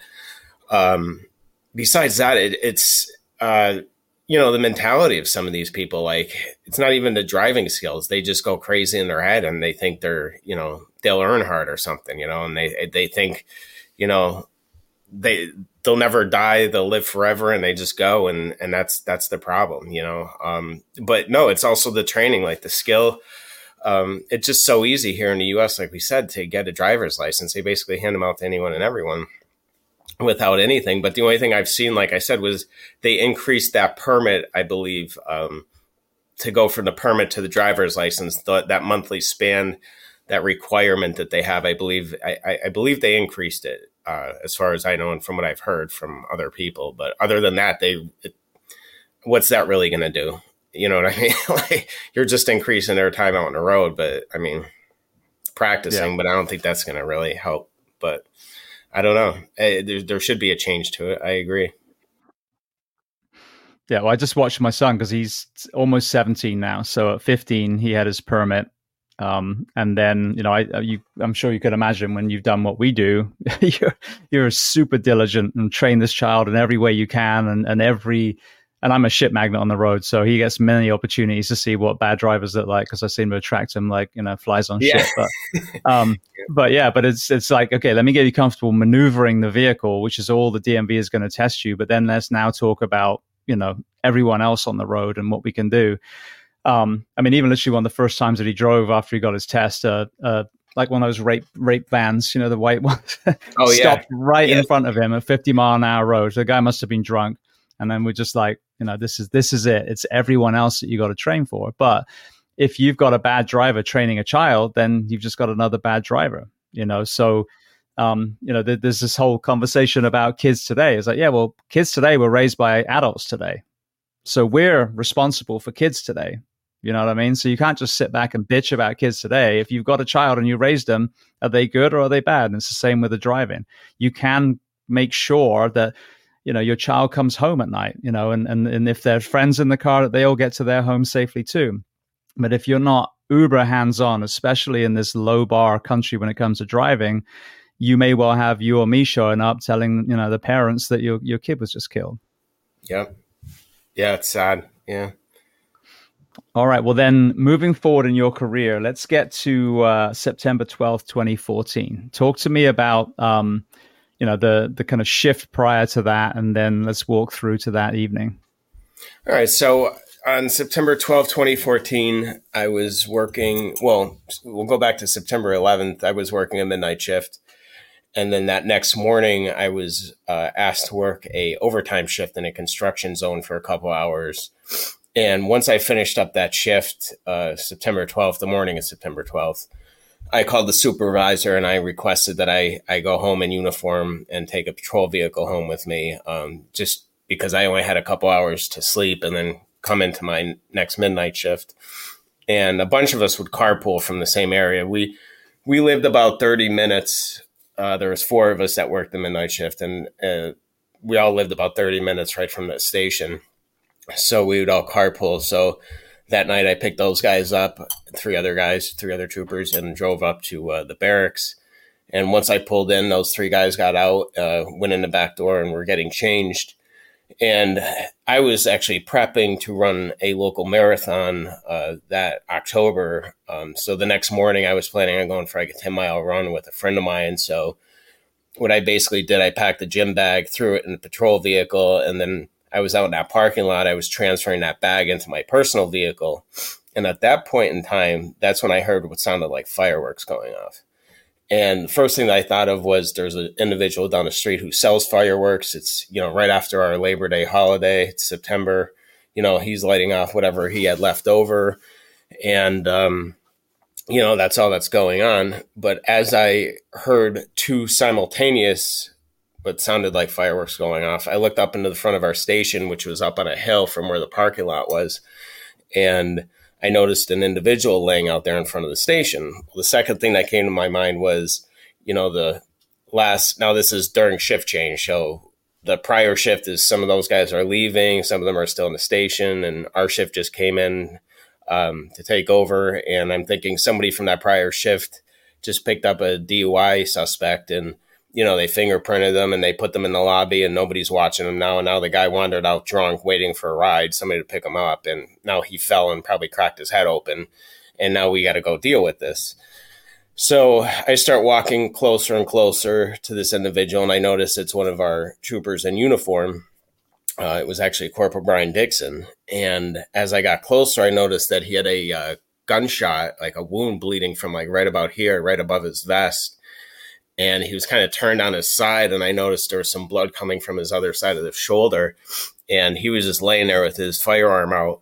um, besides that, it, it's uh, you know, the mentality of some of these people, like, it's not even the driving skills. They just go crazy in their head and they think they're, you know, Dale Earnhardt or something, you know, and they, they think, you know, they, they'll never die. They'll live forever. And they just go. And, and that's, that's the problem, you know? Um, but no, it's also the training, like the skill. Um, it's just so easy here in the U S, like we said, to get a driver's license. They basically hand them out to anyone and everyone without anything. But the only thing I've seen, like I said, was they increased that permit, I believe, um, to go from the permit to the driver's license, th- that monthly span, that requirement that they have. I believe, I, I believe they increased it, uh, as far as I know, and from what I've heard from other people. But other than that, they, it, what's that really going to do? You know what I mean? Like, you're just increasing their time out on the road, but I mean, practicing, yeah. But I don't think that's going to really help. But I don't know. There, there should be a change to it. I agree. Yeah, well, I just watched my son because he's almost seventeen now. So at fifteen, he had his permit. Um, and then, you know, I, you, I'm sure you can imagine when you've done what we do, you're, you're super diligent and train this child in every way you can. And, and every, and I'm a shit magnet on the road. So he gets many opportunities to see what bad drivers look like, because I seem to attract him like, you know, flies on yeah. shit. But, um, but yeah, but it's, it's like, okay, let me get you comfortable maneuvering the vehicle, which is all the D M V is going to test you. But then let's now talk about, you know, everyone else on the road and what we can do. Um, I mean, even literally one of the first times that he drove after he got his test, uh, uh, like one of those rape rape vans, you know, the white ones, oh, stopped yeah. right yeah. in front of him at fifty mile an hour road. So the guy must have been drunk. And then we're just like, you know, this is this is it. It's everyone else that you got to train for. But if you've got a bad driver training a child, then you've just got another bad driver, you know. So, um, you know, th- there's this whole conversation about kids today. It's like, yeah, well, kids today were raised by adults today. So we're responsible for kids today. You know what I mean? So you can't just sit back and bitch about kids today. If you've got a child and you raised them, are they good or are they bad? And it's the same with the driving. You can make sure that, you know, your child comes home at night, you know, and, and, and if there's friends in the car, that they all get to their home safely too. But if you're not uber hands-on, especially in this low bar country when it comes to driving, you may well have you or me showing up telling, you know, the parents that your your kid was just killed. Yeah. Yeah, it's sad. Yeah. All right. Well, then moving forward in your career, let's get to uh, September twelfth, twenty fourteen. Talk to me about, um, you know, the the kind of shift prior to that, and then let's walk through to that evening. All right. So on September twelfth, twenty fourteen, I was working, well, we'll go back to September eleventh. I was working a midnight shift. And then that next morning, I was uh, asked to work a overtime shift in a construction zone for a couple hours. And once I finished up that shift, uh, September twelfth, the morning of September twelfth, I called the supervisor and I requested that I, I go home in uniform and take a patrol vehicle home with me, um, just because I only had a couple hours to sleep and then come into my next midnight shift. And a bunch of us would carpool from the same area. We we lived about thirty minutes. Uh, there was four of us that worked the midnight shift, and uh, we all lived about thirty minutes right from the station. So we would all carpool. So that night I picked those guys up, three other guys, three other troopers, and drove up to uh, the barracks. And once I pulled in, those three guys got out, uh, went in the back door, and were getting changed. And I was actually prepping to run a local marathon uh, that October. Um, so the next morning I was planning on going for like a ten mile run with a friend of mine. So what I basically did, I packed the gym bag, threw it in the patrol vehicle, and then I was out in that parking lot. I was transferring that bag into my personal vehicle. And at that point in time, that's when I heard what sounded like fireworks going off. And the first thing that I thought of was there's an individual down the street who sells fireworks. It's, you know, right after our Labor Day holiday, it's September, you know, he's lighting off whatever he had left over. And, um, you know, that's all that's going on. But as I heard two simultaneous, what sounded like fireworks going off, I looked up into the front of our station, which was up on a hill from where the parking lot was. And I noticed an individual laying out there in front of the station. The second thing that came to my mind was, you know, the last, now this is during shift change. So the prior shift is some of those guys are leaving. Some of them are still in the station, and our shift just came in um, to take over. And I'm thinking somebody from that prior shift just picked up a D U I suspect, and, you know, they fingerprinted them and they put them in the lobby, and nobody's watching them now. And now the guy wandered out drunk, waiting for a ride, somebody to pick him up. And now he fell and probably cracked his head open. And now we got to go deal with this. So I start walking closer and closer to this individual, and I notice it's one of our troopers in uniform. Uh, it was actually Corporal Brian Dixon. And as I got closer, I noticed that he had a uh, gunshot, like a wound bleeding from like right about here, right above his vest. And he was kind of turned on his side, and I noticed there was some blood coming from his other side of the shoulder. And he was just laying there with his firearm out.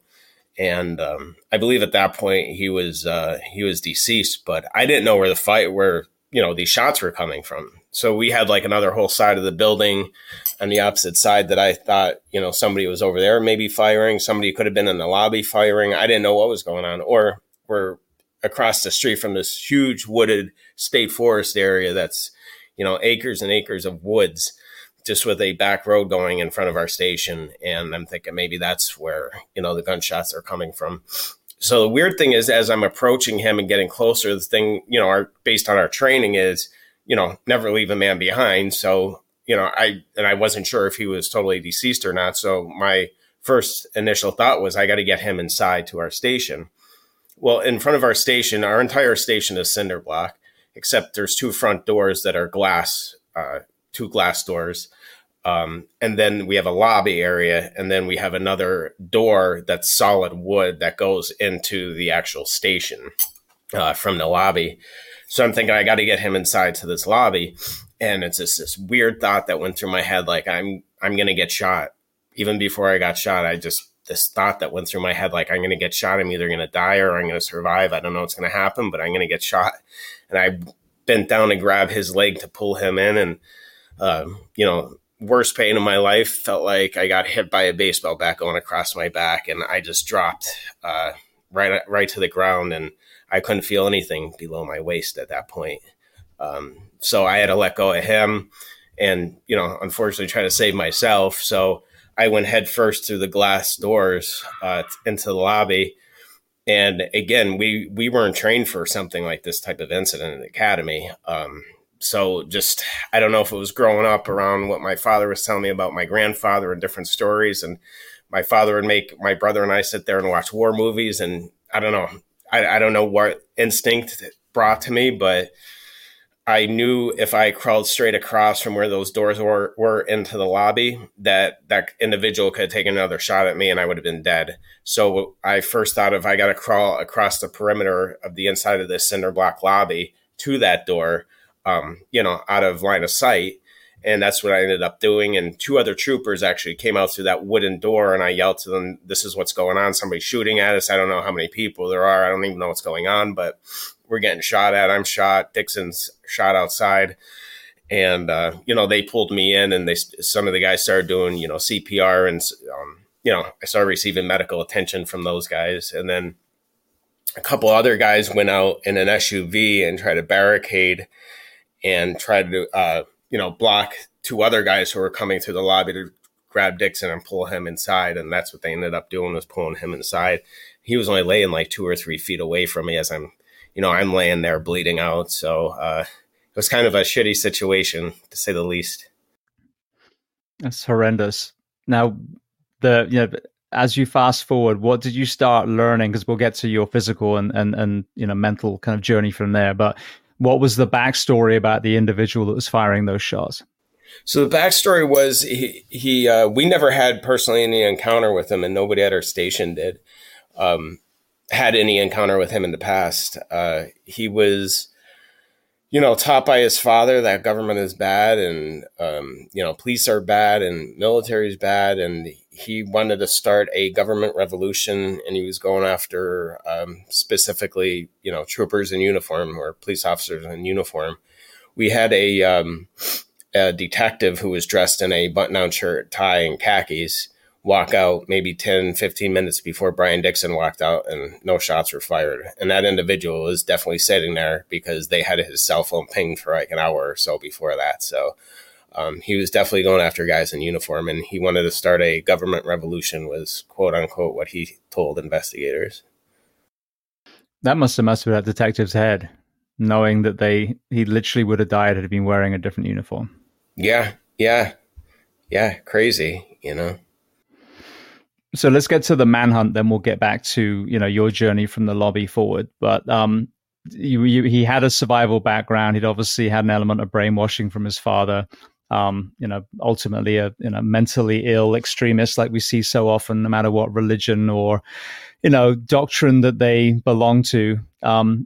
And um, I believe at that point he was uh, he was deceased, but I didn't know where the fight, where you know these shots were coming from. So we had like another whole side of the building on the opposite side that I thought you know somebody was over there maybe firing. Somebody could have been in the lobby firing. I didn't know what was going on, or we're across the street from this huge wooded state forest area that's, you know, acres and acres of woods, just with a back road going in front of our station. And I'm thinking maybe that's where, you know, the gunshots are coming from. So the weird thing is, as I'm approaching him and getting closer, the thing, you know, our, based on our training is, you know, never leave a man behind. So, you know, I, and I wasn't sure if he was totally deceased or not. So my first initial thought was I got to get him inside to our station. Well, in front of our station, our entire station is cinder block, except there's two front doors that are glass, uh, two glass doors. Um, and then we have a lobby area, and then we have another door that's solid wood that goes into the actual station uh, from the lobby. So I'm thinking I got to get him inside to this lobby. And it's just this weird thought that went through my head, like I'm I'm going to get shot. Even before I got shot, I just, this thought that went through my head, like I'm going to get shot. I'm either going to die or I'm going to survive. I don't know what's going to happen, but I'm going to get shot. And I bent down and grabbed his leg to pull him in. And, uh, you know, worst pain in my life, felt like I got hit by a baseball bat going across my back. And I just dropped uh, right, right to the ground. And I couldn't feel anything below my waist at that point. Um, so I had to let go of him and, you know, unfortunately try to save myself. So I went head first through the glass doors uh, into the lobby. And again, we, we weren't trained for something like this type of incident in the academy. Um, so just, I don't know if it was growing up around what my father was telling me about my grandfather and different stories. And my father would make my brother and I sit there and watch war movies. And I don't know, I, I don't know what instinct it brought to me, but I knew if I crawled straight across from where those doors were, were into the lobby, that that individual could have taken another shot at me and I would have been dead. So I first thought if I got to crawl across the perimeter of the inside of this cinder block lobby to that door, um, you know, out of line of sight. And that's what I ended up doing. And two other troopers actually came out through that wooden door, and I yelled to them, "This is what's going on. Somebody's shooting at us. I don't know how many people there are. I don't even know what's going on, but we're getting shot at. I'm shot. Dixon's shot outside." And, uh, you know, they pulled me in, and they, some of the guys started doing, you know, C P R, and, um, you know, I started receiving medical attention from those guys. And then a couple other guys went out in an S U V and tried to barricade and tried to, uh, you know, block two other guys who were coming through the lobby to grab Dixon and pull him inside. And that's what they ended up doing, was pulling him inside. He was only laying like two or three feet away from me as I'm, you know, I'm laying there bleeding out. So uh, it was kind of a shitty situation, to say the least. That's horrendous. Now, the you know, as you fast forward, what did you start learning? Because we'll get to your physical and, and, and, you know, mental kind of journey from there. But what was the backstory about the individual that was firing those shots? So the backstory was he, he uh, we never had personally any encounter with him, and nobody at our station did, um, had any encounter with him in the past. Uh, he was, you know, taught by his father that government is bad, and, um, you know, police are bad and military is bad. And he wanted to start a government revolution, and he was going after um, specifically, you know, troopers in uniform or police officers in uniform. We had a, um, a detective who was dressed in a button-down shirt, tie, and khakis walk out maybe ten, fifteen minutes before Brian Dixon walked out, and no shots were fired. And that individual was definitely sitting there because they had his cell phone pinged for like an hour or so before that. So um, he was definitely going after guys in uniform, and he wanted to start a government revolution, was quote unquote what he told investigators. That must have messed with that detective's head, knowing that they he literally would have died had he been wearing a different uniform. Yeah, yeah, yeah, crazy, you know. So let's get to the manhunt, then we'll get back to, you know, your journey from the lobby forward. But um, you, you, he had a survival background. He'd obviously had an element of brainwashing from his father. Um, you know, ultimately a you know mentally ill extremist, like we see so often, no matter what religion or, you know, doctrine that they belong to. Um,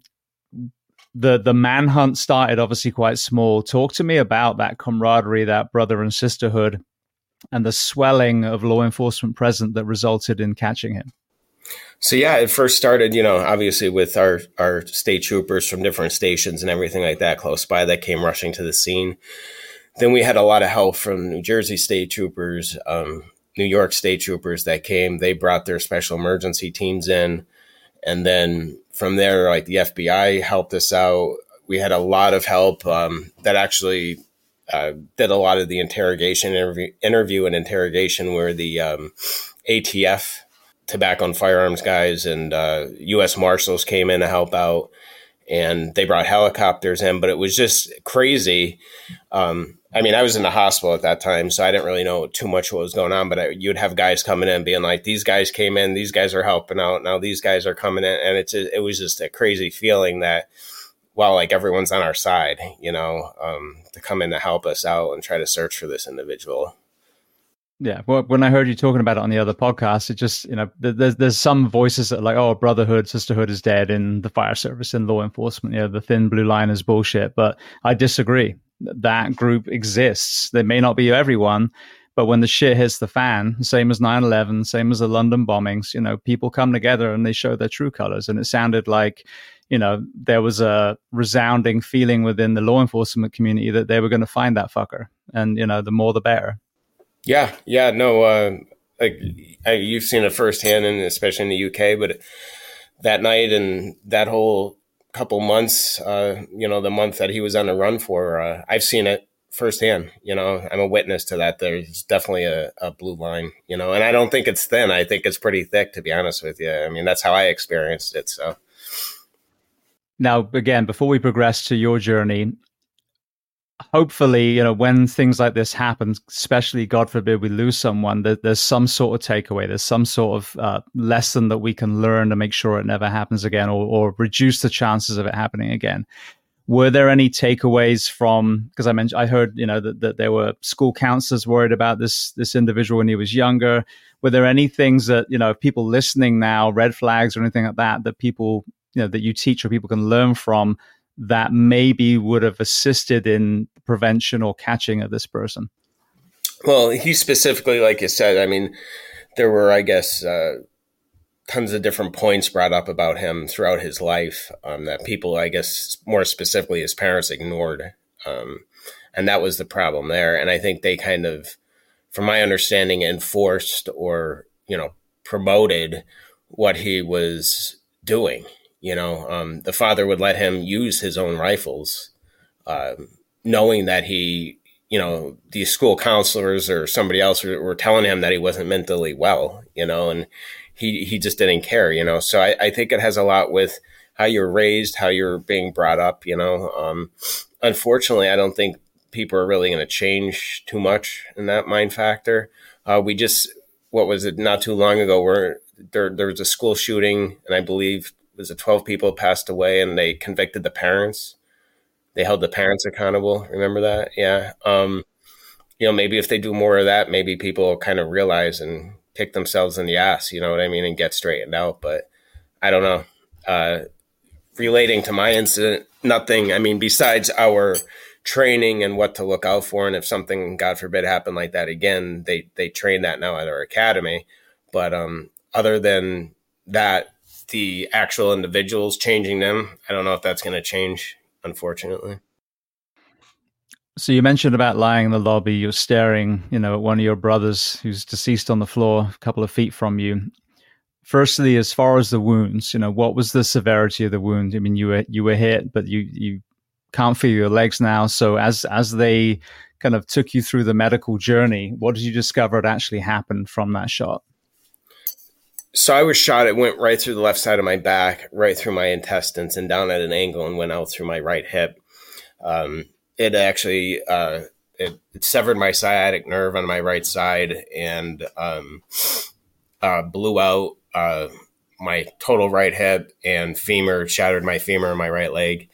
the the manhunt started obviously quite small. Talk to me about that camaraderie, that brother and sisterhood, and the swelling of law enforcement present that resulted in catching him. So yeah, it first started, you know, obviously with our, our state troopers from different stations and everything like that close by that came rushing to the scene. Then we had a lot of help from New Jersey state troopers, um, New York state troopers that came. They brought their special emergency teams in. And then from there, like the F B I helped us out. We had a lot of help um, that actually uh, did a lot of the interrogation, interview, interview and interrogation where the um, A T F, tobacco and firearms guys, and uh, U S Marshals came in to help out. And they brought helicopters in, but it was just crazy. Um, I mean, I was in the hospital at that time, so I didn't really know too much what was going on, but I, you'd have guys coming in being like, these guys came in, these guys are helping out. Now these guys are coming in. And it's, it was just a crazy feeling that, well, like everyone's on our side, you know, um, to come in to help us out and try to search for this individual. Yeah, well, when I heard you talking about it on the other podcast, it just, you know, there's there's some voices that are like, oh, brotherhood, sisterhood is dead in the fire service and law enforcement. You know, the thin blue line is bullshit. But I disagree. That group exists. They may not be everyone, but when the shit hits the fan, same as nine eleven, same as the London bombings, you know, people come together and they show their true colors. And it sounded like, you know, there was a resounding feeling within the law enforcement community that they were going to find that fucker. And, you know, the more the better. Yeah, yeah, no, uh, like I, you've seen it firsthand, and especially in the U K. But that night and that whole couple months, uh, you know, the month that he was on the run for, uh, I've seen it firsthand. You know, I'm a witness to that. There's definitely a, a blue line, you know, and I don't think it's thin. I think it's pretty thick, to be honest with you. I mean, that's how I experienced it. So now, again, before we progress to your journey, hopefully, you know, when things like this happen, especially God forbid we lose someone, that there's some sort of takeaway, there's some sort of uh, lesson that we can learn to make sure it never happens again, or, or reduce the chances of it happening again. Were there any takeaways from, because I mentioned, I heard, you know, that, that there were school counselors worried about this, this individual when he was younger. Were there any things that, you know, people listening now, red flags or anything like that, that people, you know, that you teach or people can learn from that maybe would have assisted in prevention or catching of this person? Well, he specifically, like you said, I mean, there were, I guess, uh, tons of different points brought up about him throughout his life um, that people, I guess, more specifically his parents ignored. Um, and that was the problem there. And I think they kind of, from my understanding, enforced or, you know, promoted what he was doing. You know, um, the father would let him use his own rifles, uh, knowing that he, you know, the school counselors or somebody else were, were telling him that he wasn't mentally well, you know, and he, he just didn't care, you know. So I, I think it has a lot with how you're raised, how you're being brought up, you know. Um, unfortunately, I don't think people are really going to change too much in that mind factor. Uh, we just, what was it, not too long ago, where there, there was a school shooting, and I believe it was it twelve people passed away, and they convicted the parents. They held the parents accountable. Remember that? Yeah. Um, you know, maybe if they do more of that, maybe people kind of realize and kick themselves in the ass, you know what I mean, and get straightened out. But I don't know. Uh, relating to my incident, nothing. I mean, besides our training and what to look out for, and if something, God forbid, happened like that again, they they train that now at our academy. But um, other than that, the actual individuals, changing them, I don't know if that's going to change, unfortunately. So you mentioned about lying in the lobby. You're staring, you know, at one of your brothers who's deceased on the floor, a couple of feet from you. Firstly, as far as the wounds, you know, what was the severity of the wound? I mean, you were you were hit, but you you can't feel your legs now. So as as they kind of took you through the medical journey, what did you discover had actually happened from that shot? So I was shot. It went right through the left side of my back, right through my intestines, and down at an angle, and went out through my right hip. Um, It actually uh, it, it severed my sciatic nerve on my right side and um, uh, blew out uh, my total right hip and femur, shattered my femur in my right leg.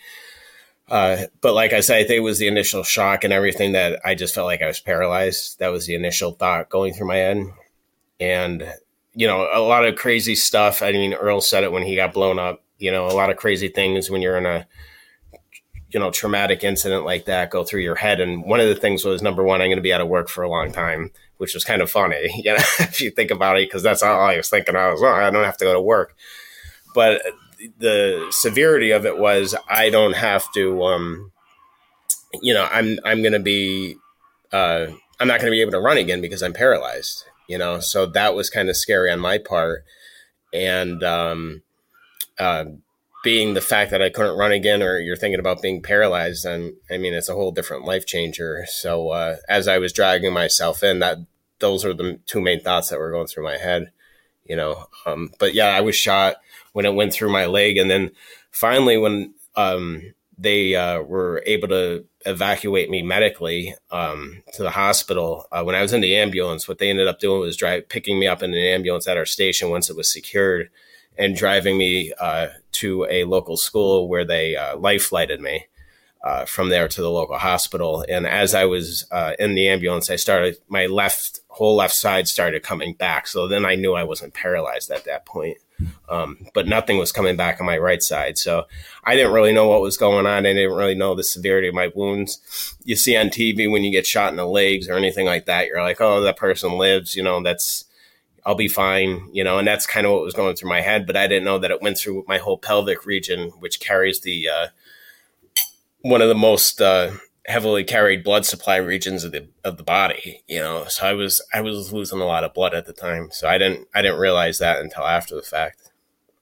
Uh, but like I said, I think it was the initial shock and everything that I just felt like I was paralyzed. That was the initial thought going through my head. And, you know, a lot of crazy stuff. I mean, Earl said it when he got blown up, you know, a lot of crazy things when you're in a, you know, traumatic incident like that go through your head. And one of the things was, number one, I'm going to be out of work for a long time, which was kind of funny, you know, if you think about it, because that's all I was thinking. I was, well, I don't have to go to work. But the severity of it was, I don't have to, um, you know, I'm, I'm going to be, uh, I'm not going to be able to run again because I'm paralyzed, you know? So that was kind of scary on my part. And, um, uh, being the fact that I couldn't run again, or you're thinking about being paralyzed, and I mean, it's a whole different life changer. So uh, as I was dragging myself in, that those are the two main thoughts that were going through my head, you know. Um, but yeah, I was shot when it went through my leg, and then finally, when um, they uh, were able to evacuate me medically um, to the hospital, uh, when I was in the ambulance, what they ended up doing was drive picking me up in an ambulance at our station once it was secured, and driving me uh, to a local school where they uh, life flighted me uh, from there to the local hospital. And as I was uh, in the ambulance, I started, my left, whole left side started coming back. So then I knew I wasn't paralyzed at that point. Um, but nothing was coming back on my right side. So I didn't really know what was going on. I didn't really know the severity of my wounds. You see on T V when you get shot in the legs or anything like that, you're like, oh, that person lives, you know, that's, I'll be fine, you know, and that's kind of what was going through my head. But I didn't know that it went through my whole pelvic region, which carries the uh, one of the most uh, heavily carried blood supply regions of the of the body, you know. So I was I was losing a lot of blood at the time. So I didn't I didn't realize that until after the fact.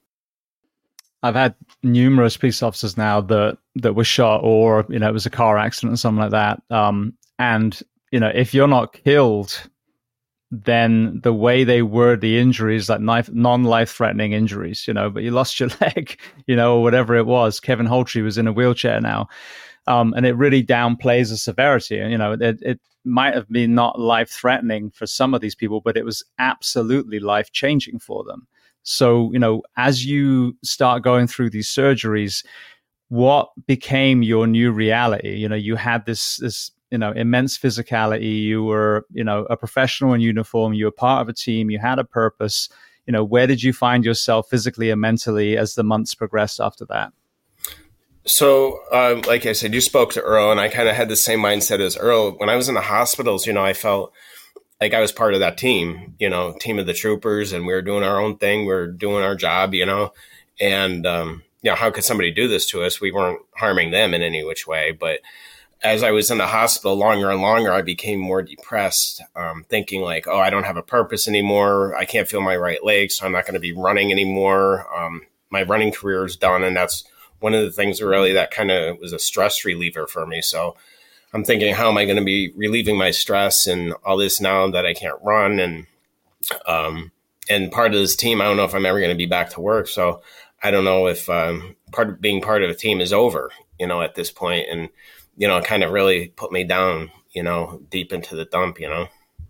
I've had numerous police officers now that that were shot, or you know, it was a car accident or something like that. Um, and you know, if you're not killed, then the way they word the injuries, like non-life-threatening injuries, you know, but you lost your leg, you know, or whatever it was. Kevin Holtry was in a wheelchair now. Um, and it really downplays the severity. And, you know, it, it might have been not life-threatening for some of these people, but it was absolutely life-changing for them. So, you know, as you start going through these surgeries, what became your new reality? You know, you had this, this, you know, immense physicality. You were, you know, a professional in uniform. You were part of a team. You had a purpose. You know, where did you find yourself physically and mentally as the months progressed after that? So, um, like I said, you spoke to Earl, and I kind of had the same mindset as Earl. When I was in the hospitals, you know, I felt like I was part of that team, you know, team of the troopers, and we were doing our own thing. We were doing our job, you know, and, um, you know, how could somebody do this to us? We weren't harming them in any which way. But as I was in the hospital longer and longer, I became more depressed, um, thinking like, oh, I don't have a purpose anymore. I can't feel my right leg, so I'm not going to be running anymore. Um, my running career is done, and that's one of the things really that kind of was a stress reliever for me. So I'm thinking, how am I going to be relieving my stress and all this now that I can't run? And, um, and part of this team, I don't know if I'm ever going to be back to work. So I don't know if, um, part of being part of a team is over, you know, at this point. And, you know, it kind of really put me down, you know, deep into the dump, you know?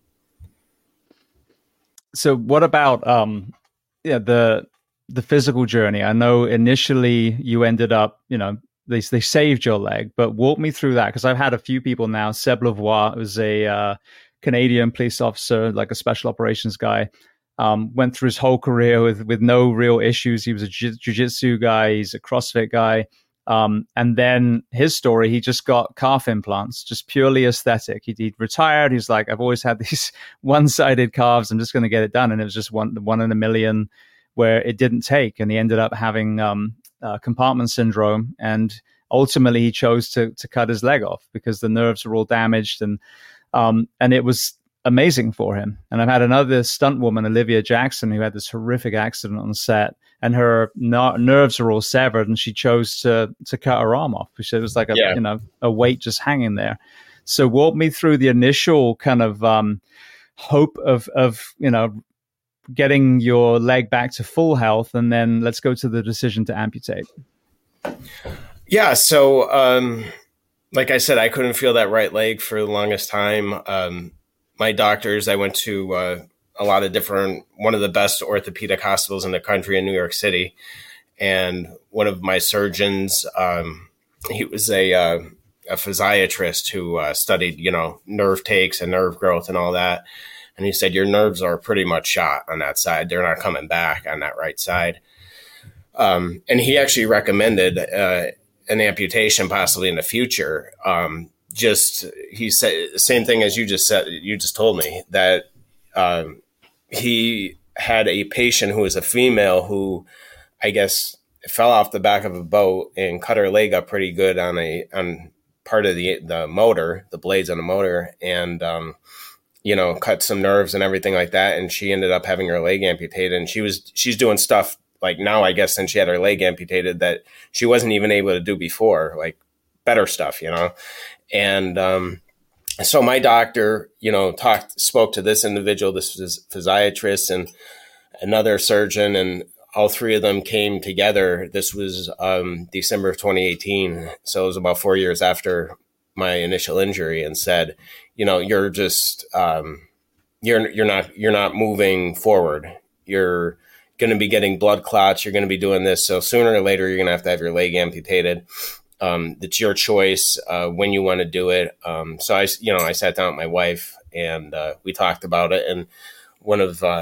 So what about, um, yeah, the, the physical journey? I know initially you ended up, you know, they they saved your leg, but walk me through that, because I've had a few people now. Seb Lavoie was a uh, Canadian police officer, like a special operations guy, um, went through his whole career with with no real issues. He was a jiu- jiu-jitsu guy, he's a CrossFit guy. Um, and then his story, he just got calf implants, just purely aesthetic. He, he retired. He's like, I've always had these one-sided calves. I'm just going to get it done. And it was just one one in a million, where it didn't take, and he ended up having um, uh, compartment syndrome, and ultimately he chose to to cut his leg off because the nerves were all damaged, and um, and it was amazing for him. And I've had another stunt woman, Olivia Jackson, who had this horrific accident on set, and her ner- nerves are all severed, and she chose to to cut her arm off, because it was like a yeah. you know a weight just hanging there. So walk me through the initial kind of um, hope of of you know. getting your leg back to full health, and then let's go to the decision to amputate. Yeah. So, um, like I said, I couldn't feel that right leg for the longest time. Um, my doctors, I went to uh, a lot of different, one of the best orthopedic hospitals in the country in New York City. And one of my surgeons, um, he was a, uh, a physiatrist who uh, studied, you know, nerve takes and nerve growth and all that. And he said, your nerves are pretty much shot on that side. They're not coming back on that right side. Um, and he actually recommended uh, an amputation possibly in the future. Um, just, he said the same thing as you just said, you just told me, that um, he had a patient who was a female who, I guess, fell off the back of a boat and cut her leg up pretty good on a on part of the the motor, the blades on the motor, and um, you know, cut some nerves and everything like that. And she ended up having her leg amputated. And she was, she's doing stuff like now, I guess, since she had her leg amputated, that she wasn't even able to do before, like better stuff, you know? And, um, so my doctor, you know, talked, spoke to this individual, this physiatrist, and another surgeon, and all three of them came together. This was, um, December of twenty eighteen. So it was about four years after my initial injury, and said, you know, you're just, um, you're, you're not, you're not moving forward. You're going to be getting blood clots. You're going to be doing this. So sooner or later, you're going to have to have your leg amputated. Um, it's your choice, uh, when you want to do it. Um, so I, you know, I sat down with my wife, and, uh, we talked about it. And one of, uh,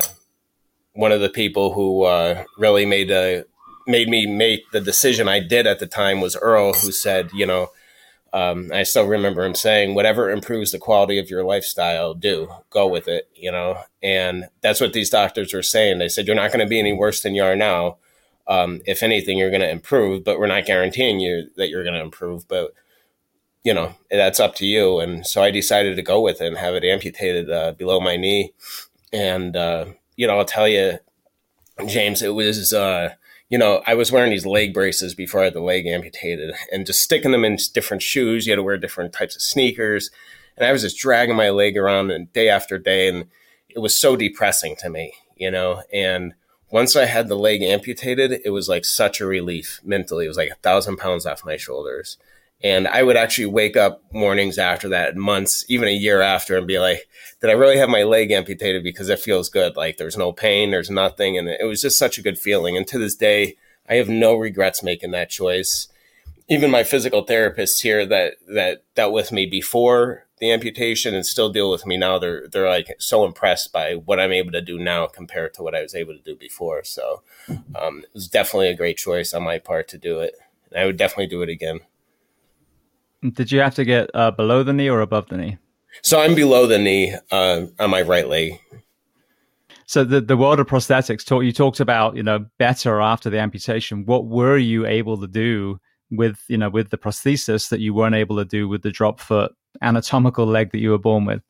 one of the people who, uh, really made a, made me make the decision I did at the time was Earl, who said, you know, Um, I still remember him saying, whatever improves the quality of your lifestyle, do, go with it, you know? And that's what these doctors were saying. They said, you're not going to be any worse than you are now. Um, if anything, you're going to improve, but we're not guaranteeing you that you're going to improve, but you know, that's up to you. And so I decided to go with it and have it amputated, uh, below my knee. And, uh, you know, I'll tell you, James, it was, uh, you know, I was wearing these leg braces before I had the leg amputated, and just sticking them in different shoes. You had to wear different types of sneakers. And I was just dragging my leg around and day after day. And it was so depressing to me, you know, and once I had the leg amputated, it was like such a relief mentally. It was like a thousand pounds off my shoulders. And I would actually wake up mornings after that, months, even a year after, and be like, did I really have my leg amputated? Because it feels good. Like there's no pain, there's nothing. And it was just such a good feeling. And to this day, I have no regrets making that choice. even my physical therapists here that, that dealt with me before the amputation and still deal with me now, they're, they're like so impressed by what I'm able to do now compared to what I was able to do before. So um, it was definitely a great choice on my part to do it. And I would definitely do it again. Did you have to get uh, below the knee or above the knee? So I'm below the knee uh, on my right leg. So the, the world of prosthetics, talk, you talked about, you know, better after the amputation. What were you able to do with, you know, with the prosthesis that you weren't able to do with the drop foot anatomical leg that you were born with?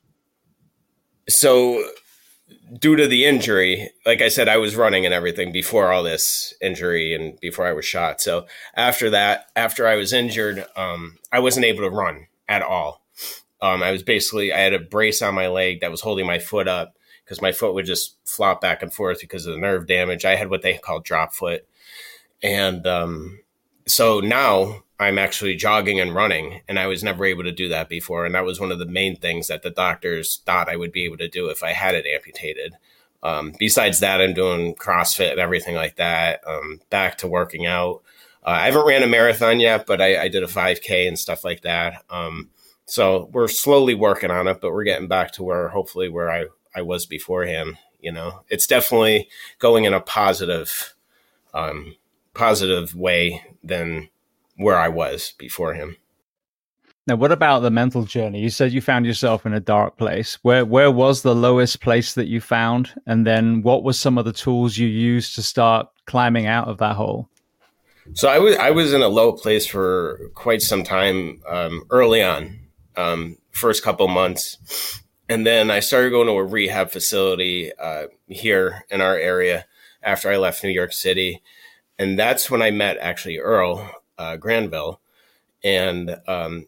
So due to the injury, like I said, I was running and everything before all this injury and before I was shot. So after that, after I was injured, um, I wasn't able to run at all. Um, I was basically, I had a brace on my leg that was holding my foot up because my foot would just flop back and forth because of the nerve damage. I had what they call drop foot. And um, so now I'm actually jogging and running, and I was never able to do that before. And that was one of the main things that the doctors thought I would be able to do if I had it amputated. Um, besides that, I'm doing CrossFit and everything like that, um, back to working out. Uh, I haven't ran a marathon yet, but I, I did a five K and stuff like that. Um, so we're slowly working on it, but we're getting back to where hopefully where I, I was beforehand. You know, it's definitely going in a positive, um, positive way than where I was before him. Now, what about the mental journey? You said you found yourself in a dark place. Where where was the lowest place that you found? And then what were some of the tools you used to start climbing out of that hole? So I was I was in a low place for quite some time um, early on, um, first couple months. And then I started going to a rehab facility uh, here in our area after I left New York City. And that's when I met actually Earl uh, Granville. And um,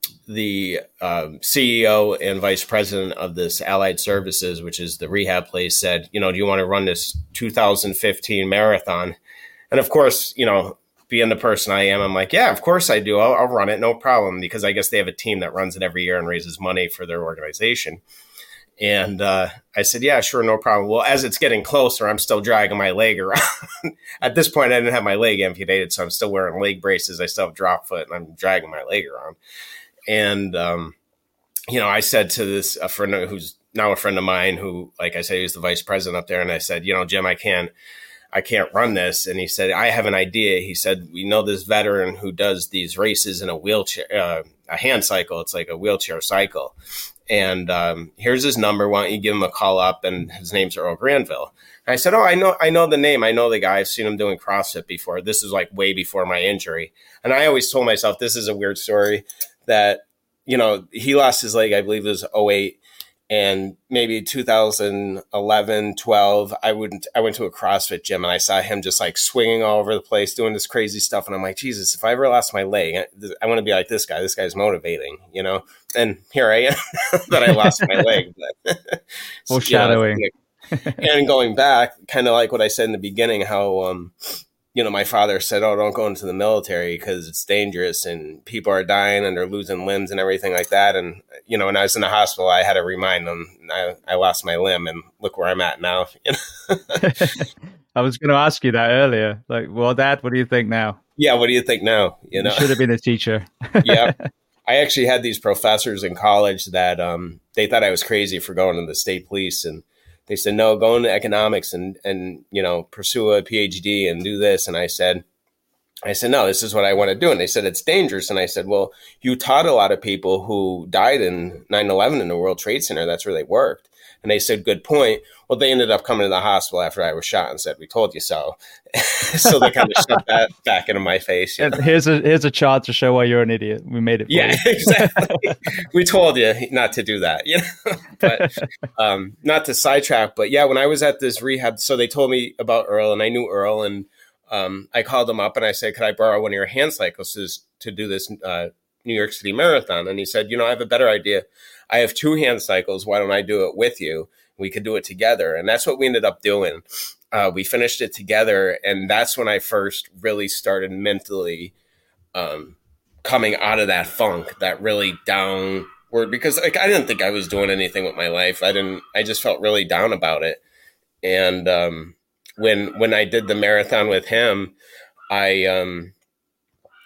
the um, C E O and vice president of this Allied Services, which is the rehab place, said, you know, do you want to run this two thousand fifteen marathon? And of course, you know, being the person I am, I'm like, yeah, of course I do. I'll, I'll run it. No problem. Because I guess they have a team that runs it every year and raises money for their organization. And uh, I said, yeah, sure. No problem. Well, as it's getting closer, I'm still dragging my leg around. At this point, I didn't have my leg amputated, so I'm still wearing leg braces. I still have drop foot and I'm dragging my leg around. And, um, you know, I said to this, a friend who's now a friend of mine who, like I said, he was the vice president up there. And I said, you know, Jim, I can't, I can't run this. And he said, I have an idea. He said, we know this veteran who does these races in a wheelchair, uh, a hand cycle. It's like a wheelchair cycle. And um, here's his number. Why don't you give him a call up? And his name's Earl Granville. And I said, oh, I know, I know the name. I know the guy. I've seen him doing CrossFit before. This is like way before my injury. And I always told myself, this is a weird story that, you know, he lost his leg, I believe it was oh eight. And maybe two thousand eleven, twelve, I wouldn't, I went to a CrossFit gym and I saw him just like swinging all over the place, doing this crazy stuff. And I'm like, Jesus, if I ever lost my leg, I, I want to be like this guy. This guy's motivating, you know? And here I am that I lost my leg. But, foreshadowing. You know, and going back, kind of like what I said in the beginning, how, um, you know, my father said, oh, don't go into the military because it's dangerous and people are dying and they're losing limbs and everything like that. And, you know, when I was in the hospital, I had to remind them I, I lost my limb and look where I'm at now. You know? I was going to ask you that earlier. Like, well, Dad, what do you think now? Yeah, what do you think now? You know, you should have been a teacher. Yeah. I actually had these professors in college that um, they thought I was crazy for going to the state police. And they said, no, go into economics and, and, you know, pursue a P H D and do this. And I said, I said, no, this is what I want to do. And they said, it's dangerous. And I said, well, you taught a lot of people who died in nine eleven in the World Trade Center. That's where they worked. And they said, good point. Well, they ended up coming to the hospital after I was shot and said, we told you so. So they kind of shoved that back into my face. You know? Here's a here's a chart to show why you're an idiot. We made it for yeah, you. Exactly. We told you not to do that. You know? But um, not to sidetrack. But yeah, when I was at this rehab, so they told me about Earl, and I knew Earl. And um, I called him up and I said, could I borrow one of your hand cycles to, to do this uh, New York City Marathon? And he said, you know, I have a better idea. I have two hand cycles. Why don't I do it with you? We could do it together. And that's what we ended up doing. Uh, we finished it together. And that's when I first really started mentally um, coming out of that funk, that really downward, because like, I didn't think I was doing anything with my life. I didn't, I just felt really down about it. And um, when, when I did the marathon with him, I, um,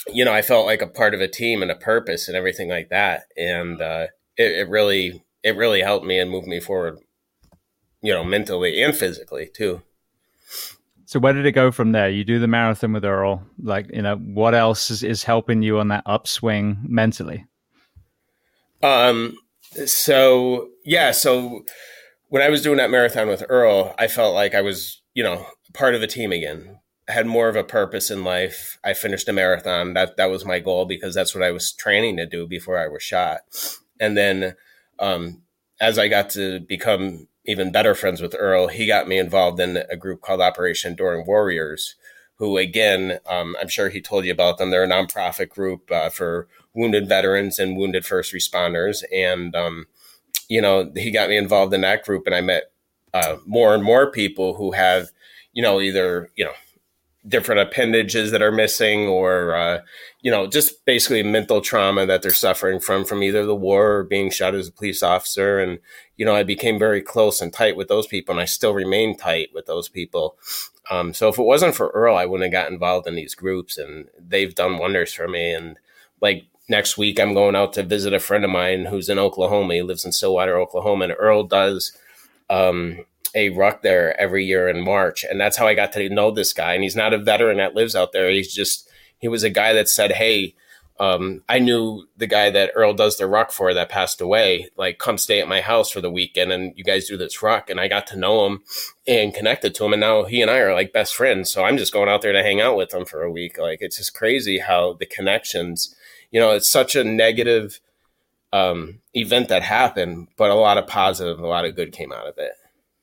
you know, I felt like a part of a team and a purpose and everything like that. And uh, it, it really, it really helped me and moved me forward, you know, mentally and physically too. So where did it go from there? You do the marathon with Earl. Like, you know, what else is, is helping you on that upswing mentally? Um, so yeah, so when I was doing that marathon with Earl, I felt like I was, you know, part of a team again. I had more of a purpose in life. I finished a marathon. That that was my goal because that's what I was training to do before I was shot. And then um, as I got to become even better friends with Earl, he got me involved in a group called Operation Enduring Warriors, who, again, um, I'm sure he told you about them. They're a nonprofit group uh, for wounded veterans and wounded first responders. And, um, you know, he got me involved in that group, and I met uh, more and more people who have, you know, either, you know, different appendages that are missing or, uh, you know, just basically mental trauma that they're suffering from, from either the war or being shot as a police officer. And, you know, I became very close and tight with those people, and I still remain tight with those people. Um, so if it wasn't for Earl, I wouldn't have got involved in these groups, and they've done wonders for me. And like next week, I'm going out to visit a friend of mine who's in Oklahoma. He lives in Stillwater, Oklahoma, and Earl does, um, a ruck there every year in March. And that's how I got to know this guy. And he's not a veteran that lives out there. He's just, he was a guy that said, hey, um, I knew the guy that Earl does the ruck for that passed away, like, come stay at my house for the weekend and you guys do this ruck. And I got to know him and connected to him. And now he and I are like best friends. So I'm just going out there to hang out with him for a week. Like, it's just crazy how the connections, you know, it's such a negative um, event that happened, but a lot of positive, a lot of good came out of it.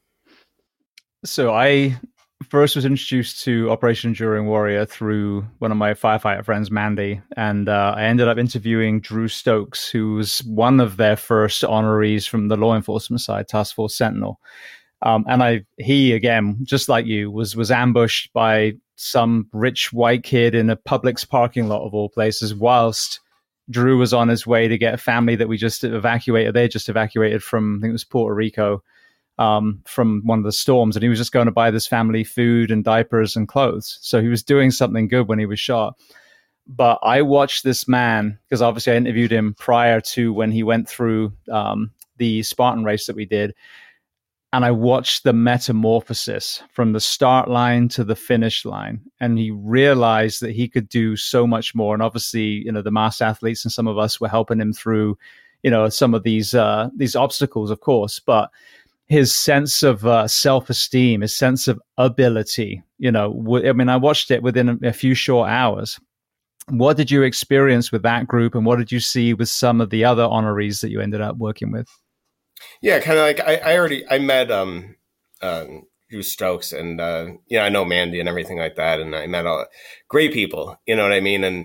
So I first was introduced to Operation Enduring Warrior through one of my firefighter friends, Mandy, and uh, I ended up interviewing Drew Stokes, who was one of their first honorees from the law enforcement side, Task Force Sentinel. Um, and I, he again, just like you, was was ambushed by some rich white kid in a Publix parking lot of all places, whilst Drew was on his way to get a family that we just evacuated. They just evacuated from, I think it was Puerto Rico. Um, from one of the storms, and he was just going to buy this family food and diapers and clothes. So he was doing something good when he was shot. But I watched this man, because obviously I interviewed him prior to when he went through um, the Spartan race that we did. And I watched the metamorphosis from the start line to the finish line. And he realized that he could do so much more. And obviously, you know, the mass athletes and some of us were helping him through, you know, some of these uh, these obstacles, of course. But his sense of uh, self-esteem, his sense of ability, you know, w- I mean, I watched it within a, a few short hours. What did you experience with that group, and what did you see with some of the other honorees that you ended up working with? Yeah, kind of like I, I already, I met um, uh, Drew Stokes, and, uh, you know, I know Mandy and everything like that, and I met all great people, you know what I mean? And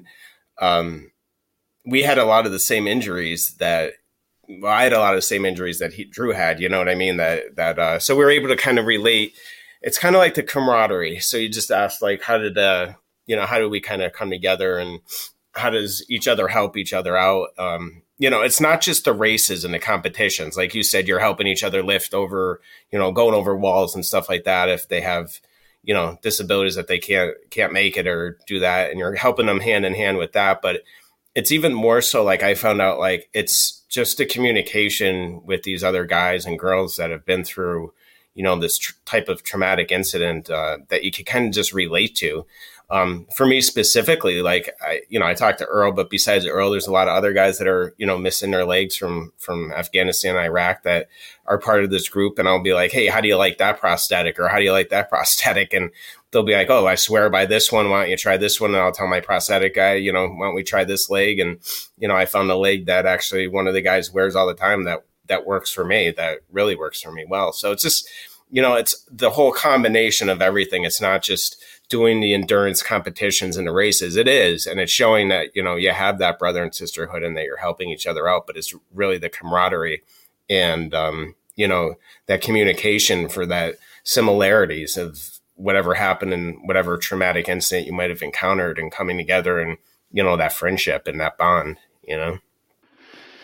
um, we had a lot of the same injuries that, well, I had a lot of the same injuries that he, Drew had, you know what I mean? That, that, uh, so we were able to kind of relate. It's kind of like the camaraderie. So you just asked, like, how did, uh, you know, how do we kind of come together, and how does each other help each other out? Um, you know, it's not just the races and the competitions. Like you said, you're helping each other lift over, you know, going over walls and stuff like that. If they have, you know, disabilities that they can't, can't make it or do that, and you're helping them hand in hand with that. But it's even more so, like, I found out, like, it's just the communication with these other guys and girls that have been through, you know, this tr- type of traumatic incident uh, that you can kind of just relate to. Um, for me specifically, like, I, you know, I talked to Earl, but besides Earl, there's a lot of other guys that are, you know, missing their legs from, from Afghanistan, Iraq, that are part of this group. And I'll be like, hey, how do you like that prosthetic? Or how do you like that prosthetic? And they'll be like, oh, I swear by this one. Why don't you try this one? And I'll tell my prosthetic guy, you know, why don't we try this leg? And, you know, I found a leg that actually one of the guys wears all the time that, that works for me, that really works for me well. So it's just, you know, it's the whole combination of everything. It's not just doing the endurance competitions and the races. It is. And it's showing that, you know, you have that brother and sisterhood and that you're helping each other out, but it's really the camaraderie and, um, you know, that communication for that similarities of whatever happened in whatever traumatic incident you might have encountered, and coming together, and, you know, that friendship and that bond, you know?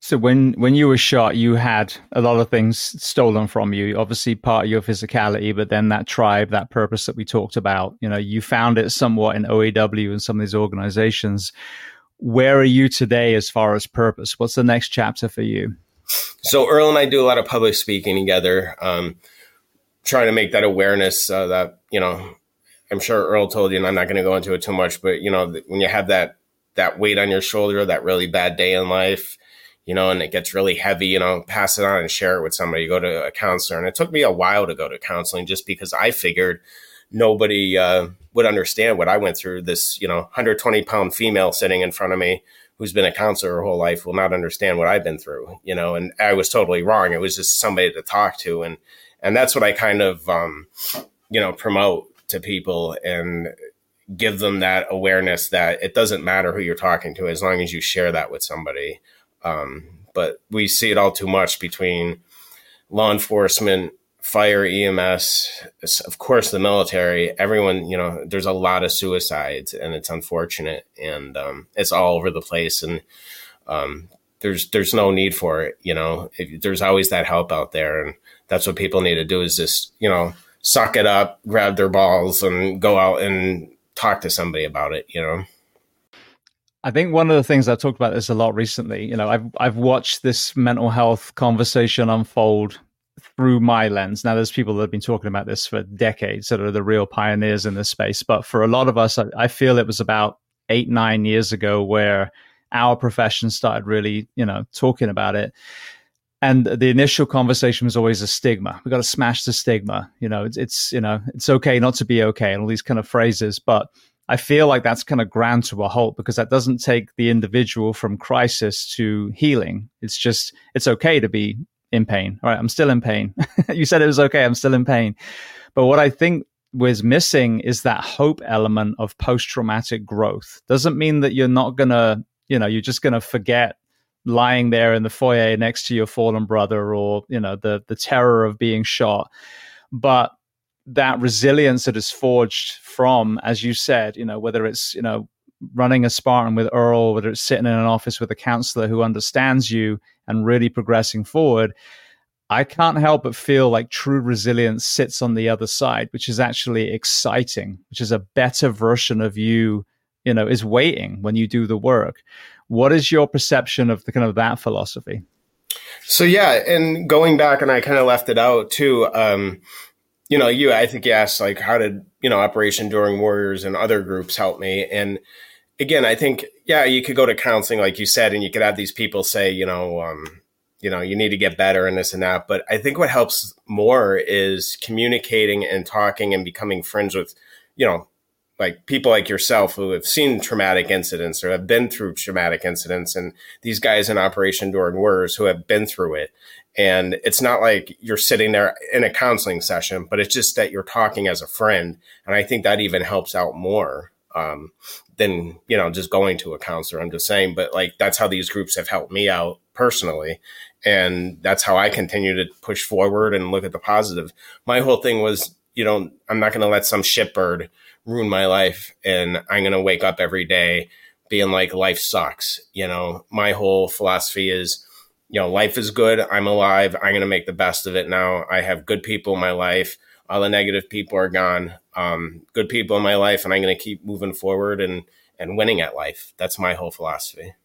So when, when you were shot, you had a lot of things stolen from you. Obviously, part of your physicality, but then that tribe, that purpose that we talked about, you know, you found it somewhat in O A W and some of these organizations. Where are you today as far as purpose? What's the next chapter for you? So Earl and I do a lot of public speaking together, um, trying to make that awareness uh, that, you know, I'm sure Earl told you, and I'm not going to go into it too much, but, you know, when you have that, that weight on your shoulder, that really bad day in life, you know, and it gets really heavy, you know, pass it on and share it with somebody. Go to a counselor. And it took me a while to go to counseling just because I figured nobody uh, would understand what I went through. This, you know, one hundred twenty pound female sitting in front of me who's been a counselor her whole life will not understand what I've been through, you know, and I was totally wrong. It was just somebody to talk to. And, and that's what I kind of, um, you know, promote to people and give them that awareness that it doesn't matter who you're talking to as long as you share that with somebody. Um, but we see it all too much between law enforcement, fire, E M S, of course, the military, everyone, you know, there's a lot of suicides and it's unfortunate and, um, it's all over the place. And, um, there's, there's no need for it. You know, if, there's always that help out there. And that's what people need to do is just, you know, suck it up, grab their balls and go out and talk to somebody about it, you know? I think one of the things I've talked about this a lot recently, you know, I've I've watched this mental health conversation unfold through my lens. Now, there's people that have been talking about this for decades that are the real pioneers in this space. But for a lot of us, I, I feel it was about eight, nine years ago where our profession started really, you know, talking about it. And the initial conversation was always a stigma. We got to smash the stigma. You know, it's, it's, you know, it's okay not to be okay and all these kind of phrases. But I feel like that's kind of ground to a halt because that doesn't take the individual from crisis to healing. It's just, it's okay to be in pain. All right, I'm still in pain. You said it was okay. I'm still in pain. But what I think was missing is that hope element of post-traumatic growth. Doesn't mean that you're not going to, you know, you're just going to forget lying there in the foyer next to your fallen brother or, you know, the the terror of being shot. But that resilience that is forged from, as you said, you know, whether it's, you know, running a Spartan with Earl, whether it's sitting in an office with a counselor who understands you and really progressing forward, I can't help but feel like true resilience sits on the other side, which is actually exciting, which is a better version of you, you know, is waiting when you do the work. What is your perception of the kind of that philosophy? So, yeah, and going back, and I kind of left it out too, um, you know, you, I think you asked like, how did, you know, Operation Enduring Warriors and other groups help me? And again, I think, yeah, you could go to counseling, like you said, and you could have these people say, you know, um, you know, you need to get better and this and that. But I think what helps more is communicating and talking and becoming friends with, you know, like people like yourself who have seen traumatic incidents or have been through traumatic incidents, and these guys in Operation Enduring Warriors who have been through it. And it's not like you're sitting there in a counseling session, but it's just that you're talking as a friend. And I think that even helps out more um, than, you know, just going to a counselor. I'm just saying, but like, that's how these groups have helped me out personally. And that's how I continue to push forward and look at the positive. My whole thing was, you know, I'm not going to let some shitbird ruin my life. And I'm going to wake up every day being like, life sucks. You know, my whole philosophy is, you know, life is good. I'm alive. I'm going to make the best of it now. I have good people in my life. All the negative people are gone. Um, good people in my life. And I'm going to keep moving forward and, and winning at life. That's my whole philosophy.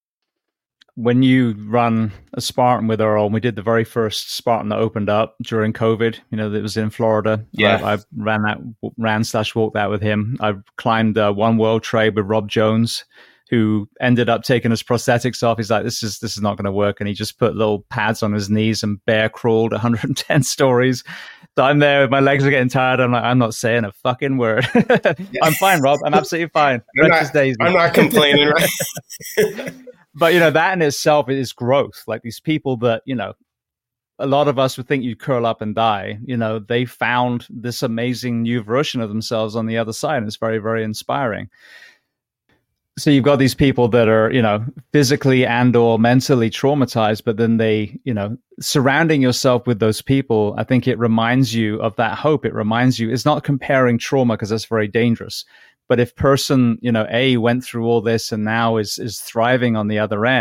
When you run a Spartan with Earl, and we did the very first Spartan that opened up during COVID, you know, that was in Florida. Yeah. I, I ran that, ran slash walked that with him. I climbed uh, One World Trade with Rob Jones, who ended up taking his prosthetics off. He's like, this is this is not going to work. And he just put little pads on his knees and bear crawled one hundred ten stories. So I'm there, my legs are getting tired. I'm like, I'm not saying a fucking word. I'm fine, Rob. I'm absolutely fine. I'm not, I'm not complaining, right? But, you know, that in itself is growth. Like these people that, you know, a lot of us would think you'd curl up and die. You know, they found this amazing new version of themselves on the other side. And it's very, very inspiring. So you've got these people that are, you know, physically and or mentally traumatized, but then they, you know, surrounding yourself with those people, I think it reminds you of that hope. It reminds you, it's not comparing trauma because that's very dangerous. But if person, you know, A went through all this and now is is thriving on the other end,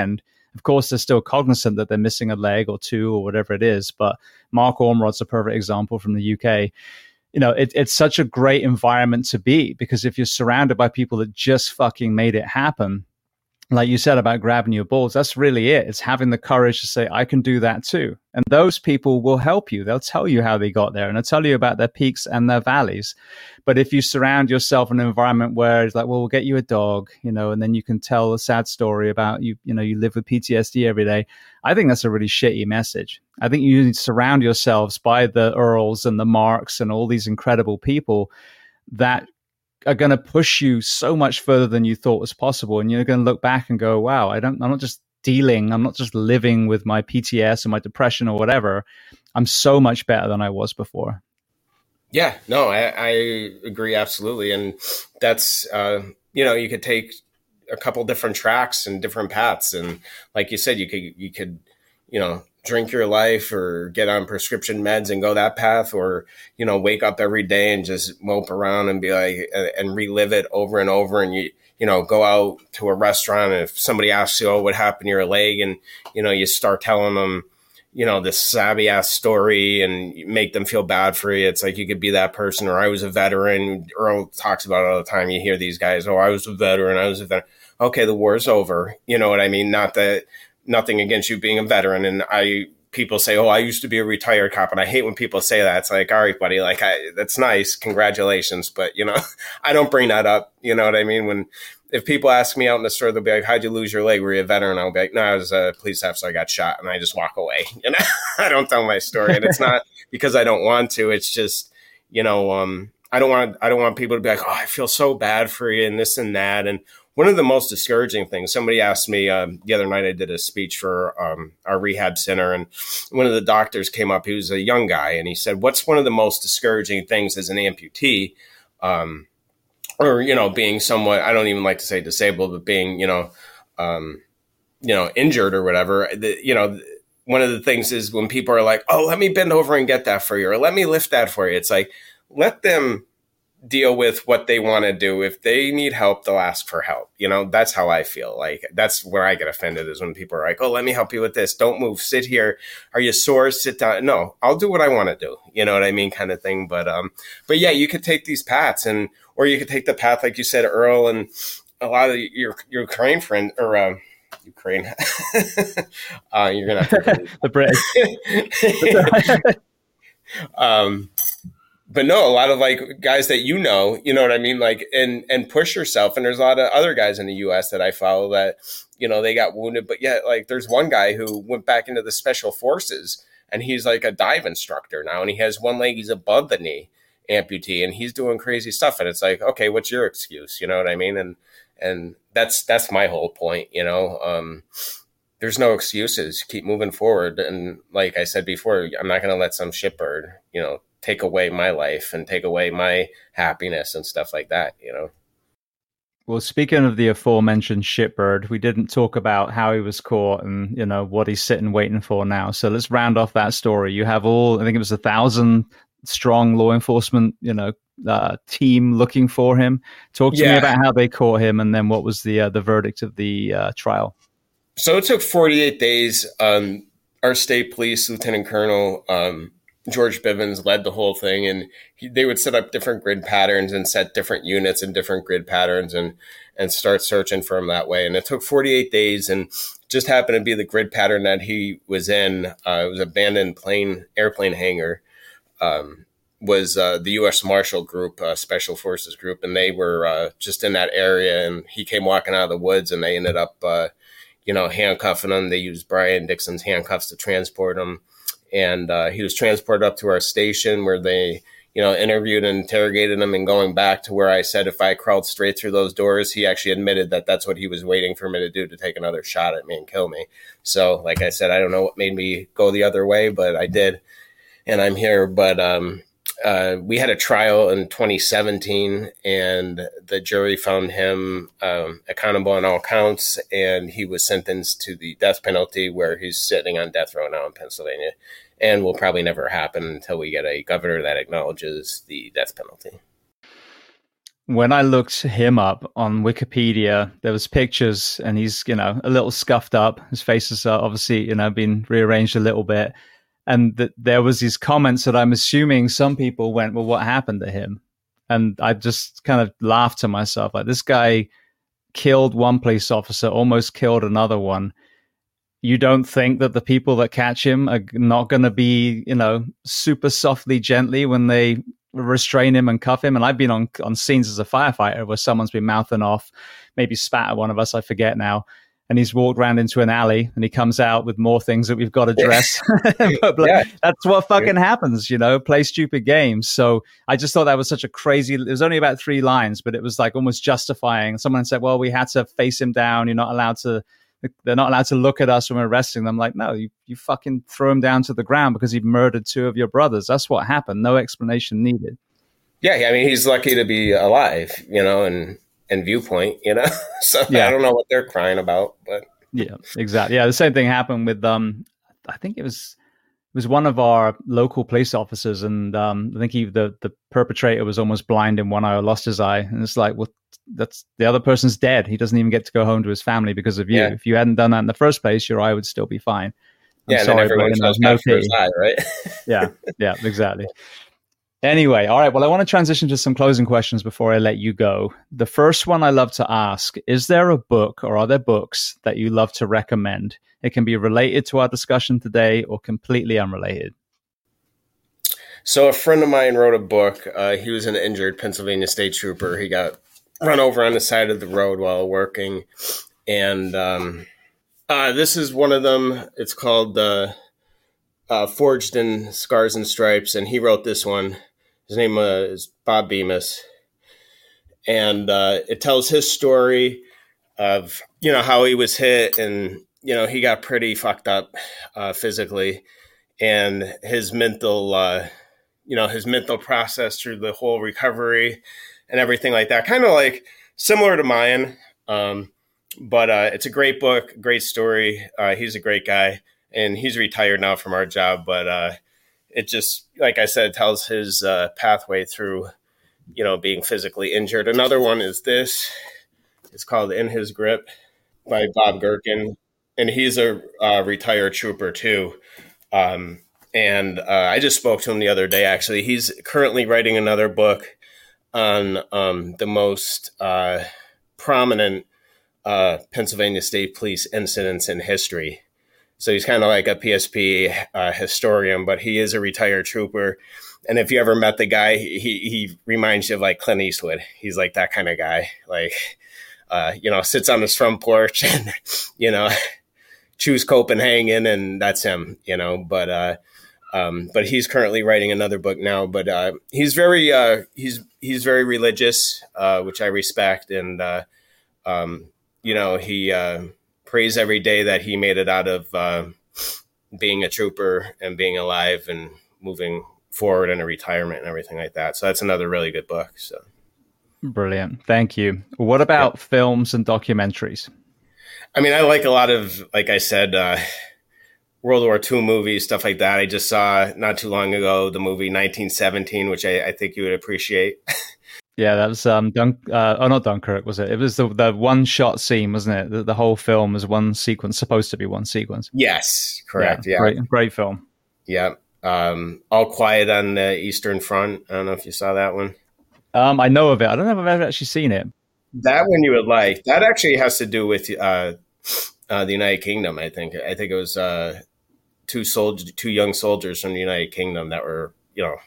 Of course, they're still cognizant that they're missing a leg or two or whatever it is. But Mark Ormrod's a perfect example from the U K. You know, it, it's such a great environment to be, because if you're surrounded by people that just fucking made it happen, like you said about grabbing your balls, that's really it. It's having the courage to say, I can do that too. And those people will help you. They'll tell you how they got there, and they'll tell you about their peaks and their valleys. But if you surround yourself in an environment where it's like, well, we'll get you a dog, you know, and then you can tell a sad story about you, you know, you live with P T S D every day. I think that's a really shitty message. I think you need to surround yourselves by the Earls and the Marks and all these incredible people that are going to push you so much further than you thought was possible. And you're going to look back and go, wow, I don't, I'm not just dealing, I'm not just living with my P T S or my depression or whatever. I'm so much better than I was before. Yeah, no, I, I agree. Absolutely. And that's, uh, you know, you could take a couple different tracks and different paths. And like you said, you could, you could, you know, drink your life or get on prescription meds and go that path, or, you know, wake up every day and just mope around and be like, and relive it over and over. And you, you know, go out to a restaurant, and if somebody asks you, oh, what happened to your leg? And, you know, you start telling them, you know, this savvy ass story and make them feel bad for you. It's like, you could be that person. Or I was a veteran. Earl talks about it all the time. You hear these guys, oh, I was a veteran. I was a veteran. Okay, the war's over. You know what I mean? Not that, nothing against you being a veteran. And I, people say, oh, I used to be a retired cop. And I hate when people say that. It's like, all right, buddy, like, I, that's nice. Congratulations. But, you know, I don't bring that up. You know what I mean? When, if people ask me out in the store, they'll be like, how'd you lose your leg? Were you a veteran? I'll be like, no, I was a police officer. I got shot. And I just walk away. You know, I don't tell my story. And it's not because I don't want to. It's just, you know, um, I don't want, I don't want people to be like, oh, I feel so bad for you and this and that. And one of the most discouraging things, somebody asked me um, the other night, I did a speech for um, our rehab center, and one of the doctors came up. He was a young guy, and he said, what's one of the most discouraging things as an amputee, um, or, you know, being somewhat, I don't even like to say disabled, but being, you know, um, you know, injured or whatever. The, you know, one of the things is when people are like, oh, let me bend over and get that for you, or let me lift that for you. It's like, let them deal with what they want to do. If they need help, they'll ask for help. You know, that's how I feel. Like, that's where I get offended, is when people are like, oh, let me help you with this. Don't move. Sit here. Are you sore? Sit down. No, I'll do what I want to do. You know what I mean? Kind of thing. But, um, but yeah, you could take these paths, and, or you could take the path, like you said, Earl, and a lot of your, your Ukraine friend, or, um, Ukraine, uh, you're going to have to the British. um, But no, a lot of like guys that, you know, you know what I mean? Like, and, and push yourself. And there's a lot of other guys in the U S that I follow that, you know, they got wounded, but yet, like, there's one guy who went back into the special forces, and he's like a dive instructor now, and he has one leg, he's above the knee amputee, and he's doing crazy stuff. And it's like, okay, what's your excuse? You know what I mean? And, and that's, that's my whole point, you know, um, there's no excuses. Keep moving forward. And like I said before, I'm not going to let some shitbird, you know, take away my life and take away my happiness and stuff like that, you know? Well, speaking of the aforementioned shitbird, we didn't talk about how he was caught and, you know, what he's sitting waiting for now. So let's round off that story. You have all, I think it was a thousand strong law enforcement, you know, uh, team looking for him. Talk to yeah. me about how they caught him, and then what was the, uh, the verdict of the uh, trial? So it took forty-eight days. Um, our state police lieutenant colonel, um, George Bivens, led the whole thing, and he, they would set up different grid patterns and set different units in different grid patterns and, and start searching for him that way. And it took forty-eight days, and just happened to be the grid pattern that he was in. Uh, it was an abandoned plane, airplane hangar, um, was uh, the U S Marshal Group, uh, Special Forces Group. And they were uh, just in that area, and he came walking out of the woods, and they ended up, uh, you know, handcuffing him. They used Brian Dixon's handcuffs to transport him. And uh, he was transported up to our station, where they, you know, interviewed and interrogated him. And going back to where I said, if I crawled straight through those doors, he actually admitted that that's what he was waiting for me to do, to take another shot at me and kill me. So, like I said, I don't know what made me go the other way, but I did. And I'm here. But um, uh, we had a trial in twenty seventeen, and the jury found him um, accountable on all counts, and he was sentenced to the death penalty, where he's sitting on death row now in Pennsylvania, and will probably never happen until we get a governor that acknowledges the death penalty. when I looked him up on Wikipedia, there was pictures, and he's, you know, a little scuffed up. His face is uh, obviously, you know, been rearranged a little bit. And th- there was these comments that I'm assuming some people went, well, what happened to him? And I just kind of laughed to myself, like, this guy killed one police officer, almost killed another one. You don't think that the people that catch him are not going to be, you know, super softly, gently when they restrain him and cuff him? And I've been on, on scenes as a firefighter where someone's been mouthing off, maybe spat at one of us, I forget now. And he's walked around into an alley and he comes out with more things that we've got to address. But like, yeah. That's what fucking yeah. happens, you know, play stupid games. So I just thought that was such a crazy, it was only about three lines, but it was like almost justifying. Someone said, well, we had to face him down. You're not allowed to, they're not allowed to look at us when we're arresting them. Like, no, you, you fucking throw him down to the ground because he murdered two of your brothers. That's what happened. No explanation needed. Yeah. I mean, he's lucky to be alive, you know, and, and viewpoint, you know, so yeah. I don't know what they're crying about, but yeah, exactly. Yeah, the same thing happened with um, I think it was it was one of our local police officers, and um, I think he the the perpetrator was almost blind in one eye or lost his eye, and it's like, well, that's the other person's dead. He doesn't even get to go home to his family because of you. Yeah. If you hadn't done that in the first place, your eye would still be fine. I'm yeah, sorry, and then everyone knows no for his eye, right? yeah, yeah, exactly. Anyway, all right. Well, I want to transition to some closing questions before I let you go. The first one I love to ask, is there a book or are there books that you love to recommend? It can be related to our discussion today or completely unrelated. So a friend of mine wrote a book. Uh, he was an injured Pennsylvania State Trooper. He got run over on the side of the road while working. And um, uh, this is one of them. It's called uh, uh, Forged in Scars and Stripes. And he wrote this one. His name uh, is Bob Bemis, and uh, it tells his story of, you know, how he was hit and, you know, he got pretty fucked up uh, physically, and his mental, uh, you know, his mental process through the whole recovery and everything like that. Kind of like similar to mine, um, but uh, it's a great book, great story. Uh, he's a great guy, and he's retired now from our job, but uh, it just, like I said, tells his uh, pathway through, you know, being physically injured. Another one is this. It's called In His Grip by Bob Gerken. And he's a uh, retired trooper too. Um, and uh, I just spoke to him the other day, actually. He's currently writing another book on um, the most uh, prominent uh, Pennsylvania State Police incidents in history. So he's kind of like a P S P uh, historian, but he is a retired trooper. And if you ever met the guy, he he reminds you of like Clint Eastwood. He's like that kind of guy, like, uh, you know, sits on his front porch and, you know, chews Copenhagen, and that's him, you know. But uh, um, but he's currently writing another book now. But uh, he's very uh, he's he's very religious, uh, which I respect. And, uh, um, you know, he uh, prays every day that he made it out of uh, being a trooper and being alive and moving forward in a retirement and everything like that. So that's another really good book. So brilliant. Thank you. What about yeah. films and documentaries? I mean, I like a lot of, like I said, uh, World War Two movies, stuff like that. I just saw not too long ago the movie nineteen seventeen, which I, I think you would appreciate. Yeah, that was um, Dun- uh, oh, not Dunkirk, was it? It was the the one shot scene, wasn't it? The, the whole film was one sequence, supposed to be one sequence. Yes, correct. Yeah, yeah. Great, great film. Yeah, um, All Quiet on the Eastern Front. I don't know if you saw that one. Um, I know of it. I don't know if I've ever actually seen it. That one you would like. That actually has to do with uh, uh, the United Kingdom. I think. I think it was uh, two soldiers, two young soldiers from the United Kingdom that were, you know,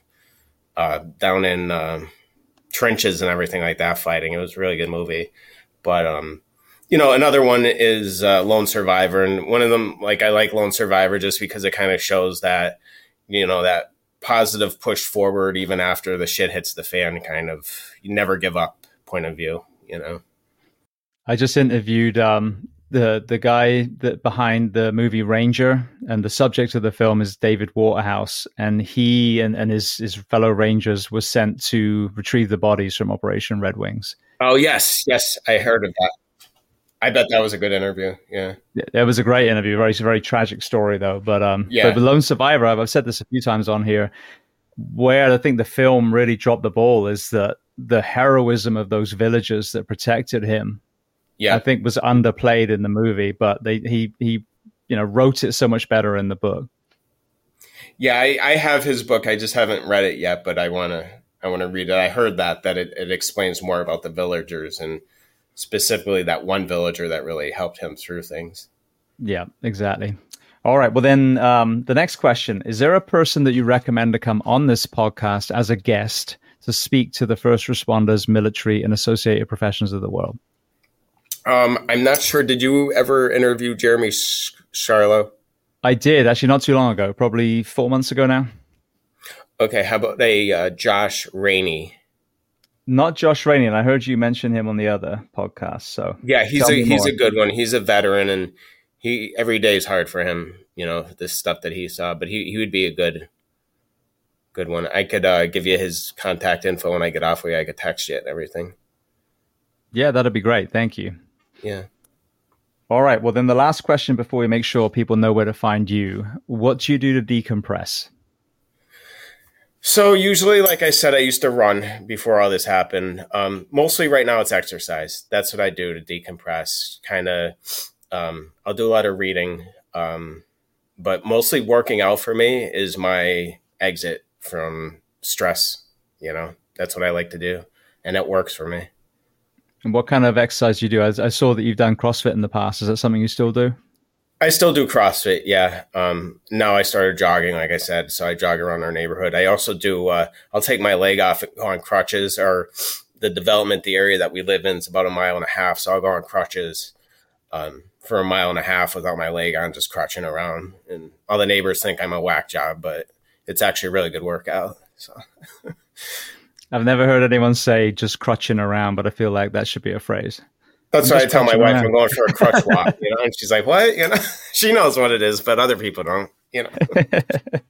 uh, down in uh, trenches and everything like that fighting. It was a really good movie. But um, you know, another one is uh, Lone Survivor, and one of them, like, I like Lone Survivor just because it kind of shows that, you know, that positive push forward even after the shit hits the fan, kind of, you never give up point of view. You know, I just interviewed um, the the guy that behind the movie Ranger, and the subject of the film is David Waterhouse, and he and, and his his fellow Rangers were sent to retrieve the bodies from Operation Red Wings. Oh yes, yes, I heard of that. I bet that was a good interview. Yeah, it was a great interview. Very very tragic story though. But um, yeah, but the Lone Survivor, I've, I've said this a few times on here, where I think the film really dropped the ball is that the heroism of those villagers that protected him, yeah, I think was underplayed in the movie, but they, he, he, you know, wrote it so much better in the book. Yeah, I, I have his book. I just haven't read it yet, but I want to, I want to read it. I heard that, that it, it explains more about the villagers and specifically that one villager that really helped him through things. Yeah, exactly. All right. Well, then um, the next question, is there a person that you recommend to come on this podcast as a guest to speak to the first responders, military, and associated professions of the world? Um, I'm not sure. Did you ever interview Jeremy Sh- Charlo? I did, actually, not too long ago, probably four months ago now. Okay. How about a uh, Josh Rainey? Not Josh Rainey, and I heard you mention him on the other podcast. So yeah, he's a he's a good one. He's a veteran, and he every day is hard for him. You know, this stuff that he saw, but he, he would be a good good one. I could uh, give you his contact info when I get off with you. I could text you and everything. Yeah, that'd be great. Thank you. Yeah. All right. Well, then the last question before we make sure people know where to find you. What do you do to decompress? So usually, like I said, I used to run before all this happened. Um, mostly right now it's exercise. That's what I do to decompress. Kind of, um, I'll do a lot of reading. Um, but mostly working out for me is my exit from stress. You know, that's what I like to do. And it works for me. And what kind of exercise do you do? I, I saw that you've done CrossFit in the past. Is that something you still do? I still do CrossFit, yeah. Um, now I started jogging, like I said, so I jog around our neighborhood. I also do, uh, I'll take my leg off and go on crutches, or the development, the area that we live in is about a mile and a half, so I'll go on crutches um, for a mile and a half without my leg on, just crutching around. And all the neighbors think I'm a whack job, but it's actually a really good workout. So I've never heard anyone say just crutching around, but I feel like that should be a phrase. That's why I tell my wife around. I'm going for a crutch walk, you know, and she's like, what? You know, she knows what it is, but other people don't, you know.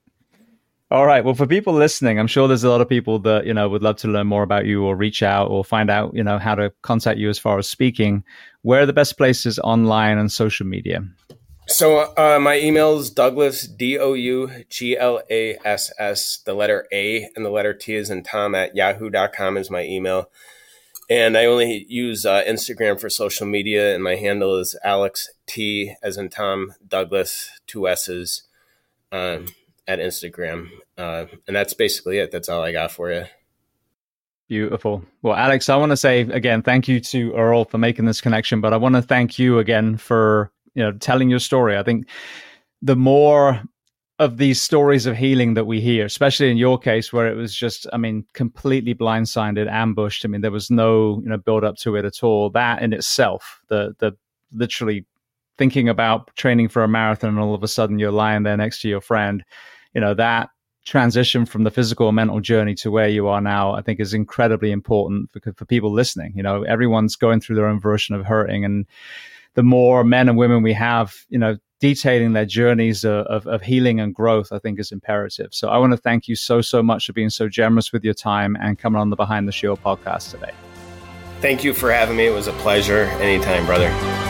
All right. Well, for people listening, I'm sure there's a lot of people that, you know, would love to learn more about you or reach out or find out, you know, how to contact you as far as speaking. Where are the best places online and social media? So uh, my email is Douglas, D O U G L A S S, the letter A and the letter T as in Tom at yahoo dot com is my email. And I only use uh, Instagram for social media, and my handle is Alex T as in Tom Douglas, two S's um, at Instagram. Uh, and that's basically it. That's all I got for you. Beautiful. Well, Alex, I want to say again, thank you to Earl for making this connection, but I want to thank you again for, you know, telling your story. I think the more of these stories of healing that we hear, especially in your case, where it was just, I mean, completely blindsided, ambushed. I mean, there was no, you know, build up to it at all. That in itself, the the literally thinking about training for a marathon, and all of a sudden you're lying there next to your friend, you know, that transition from the physical and mental journey to where you are now, I think is incredibly important for, for people listening. You know, everyone's going through their own version of hurting, and the more men and women we have, you know, detailing their journeys of, of, of healing and growth, I think is imperative. So I want to thank you so, so much for being so generous with your time and coming on the Behind the Shield podcast today. Thank you for having me. It was a pleasure. Anytime, brother.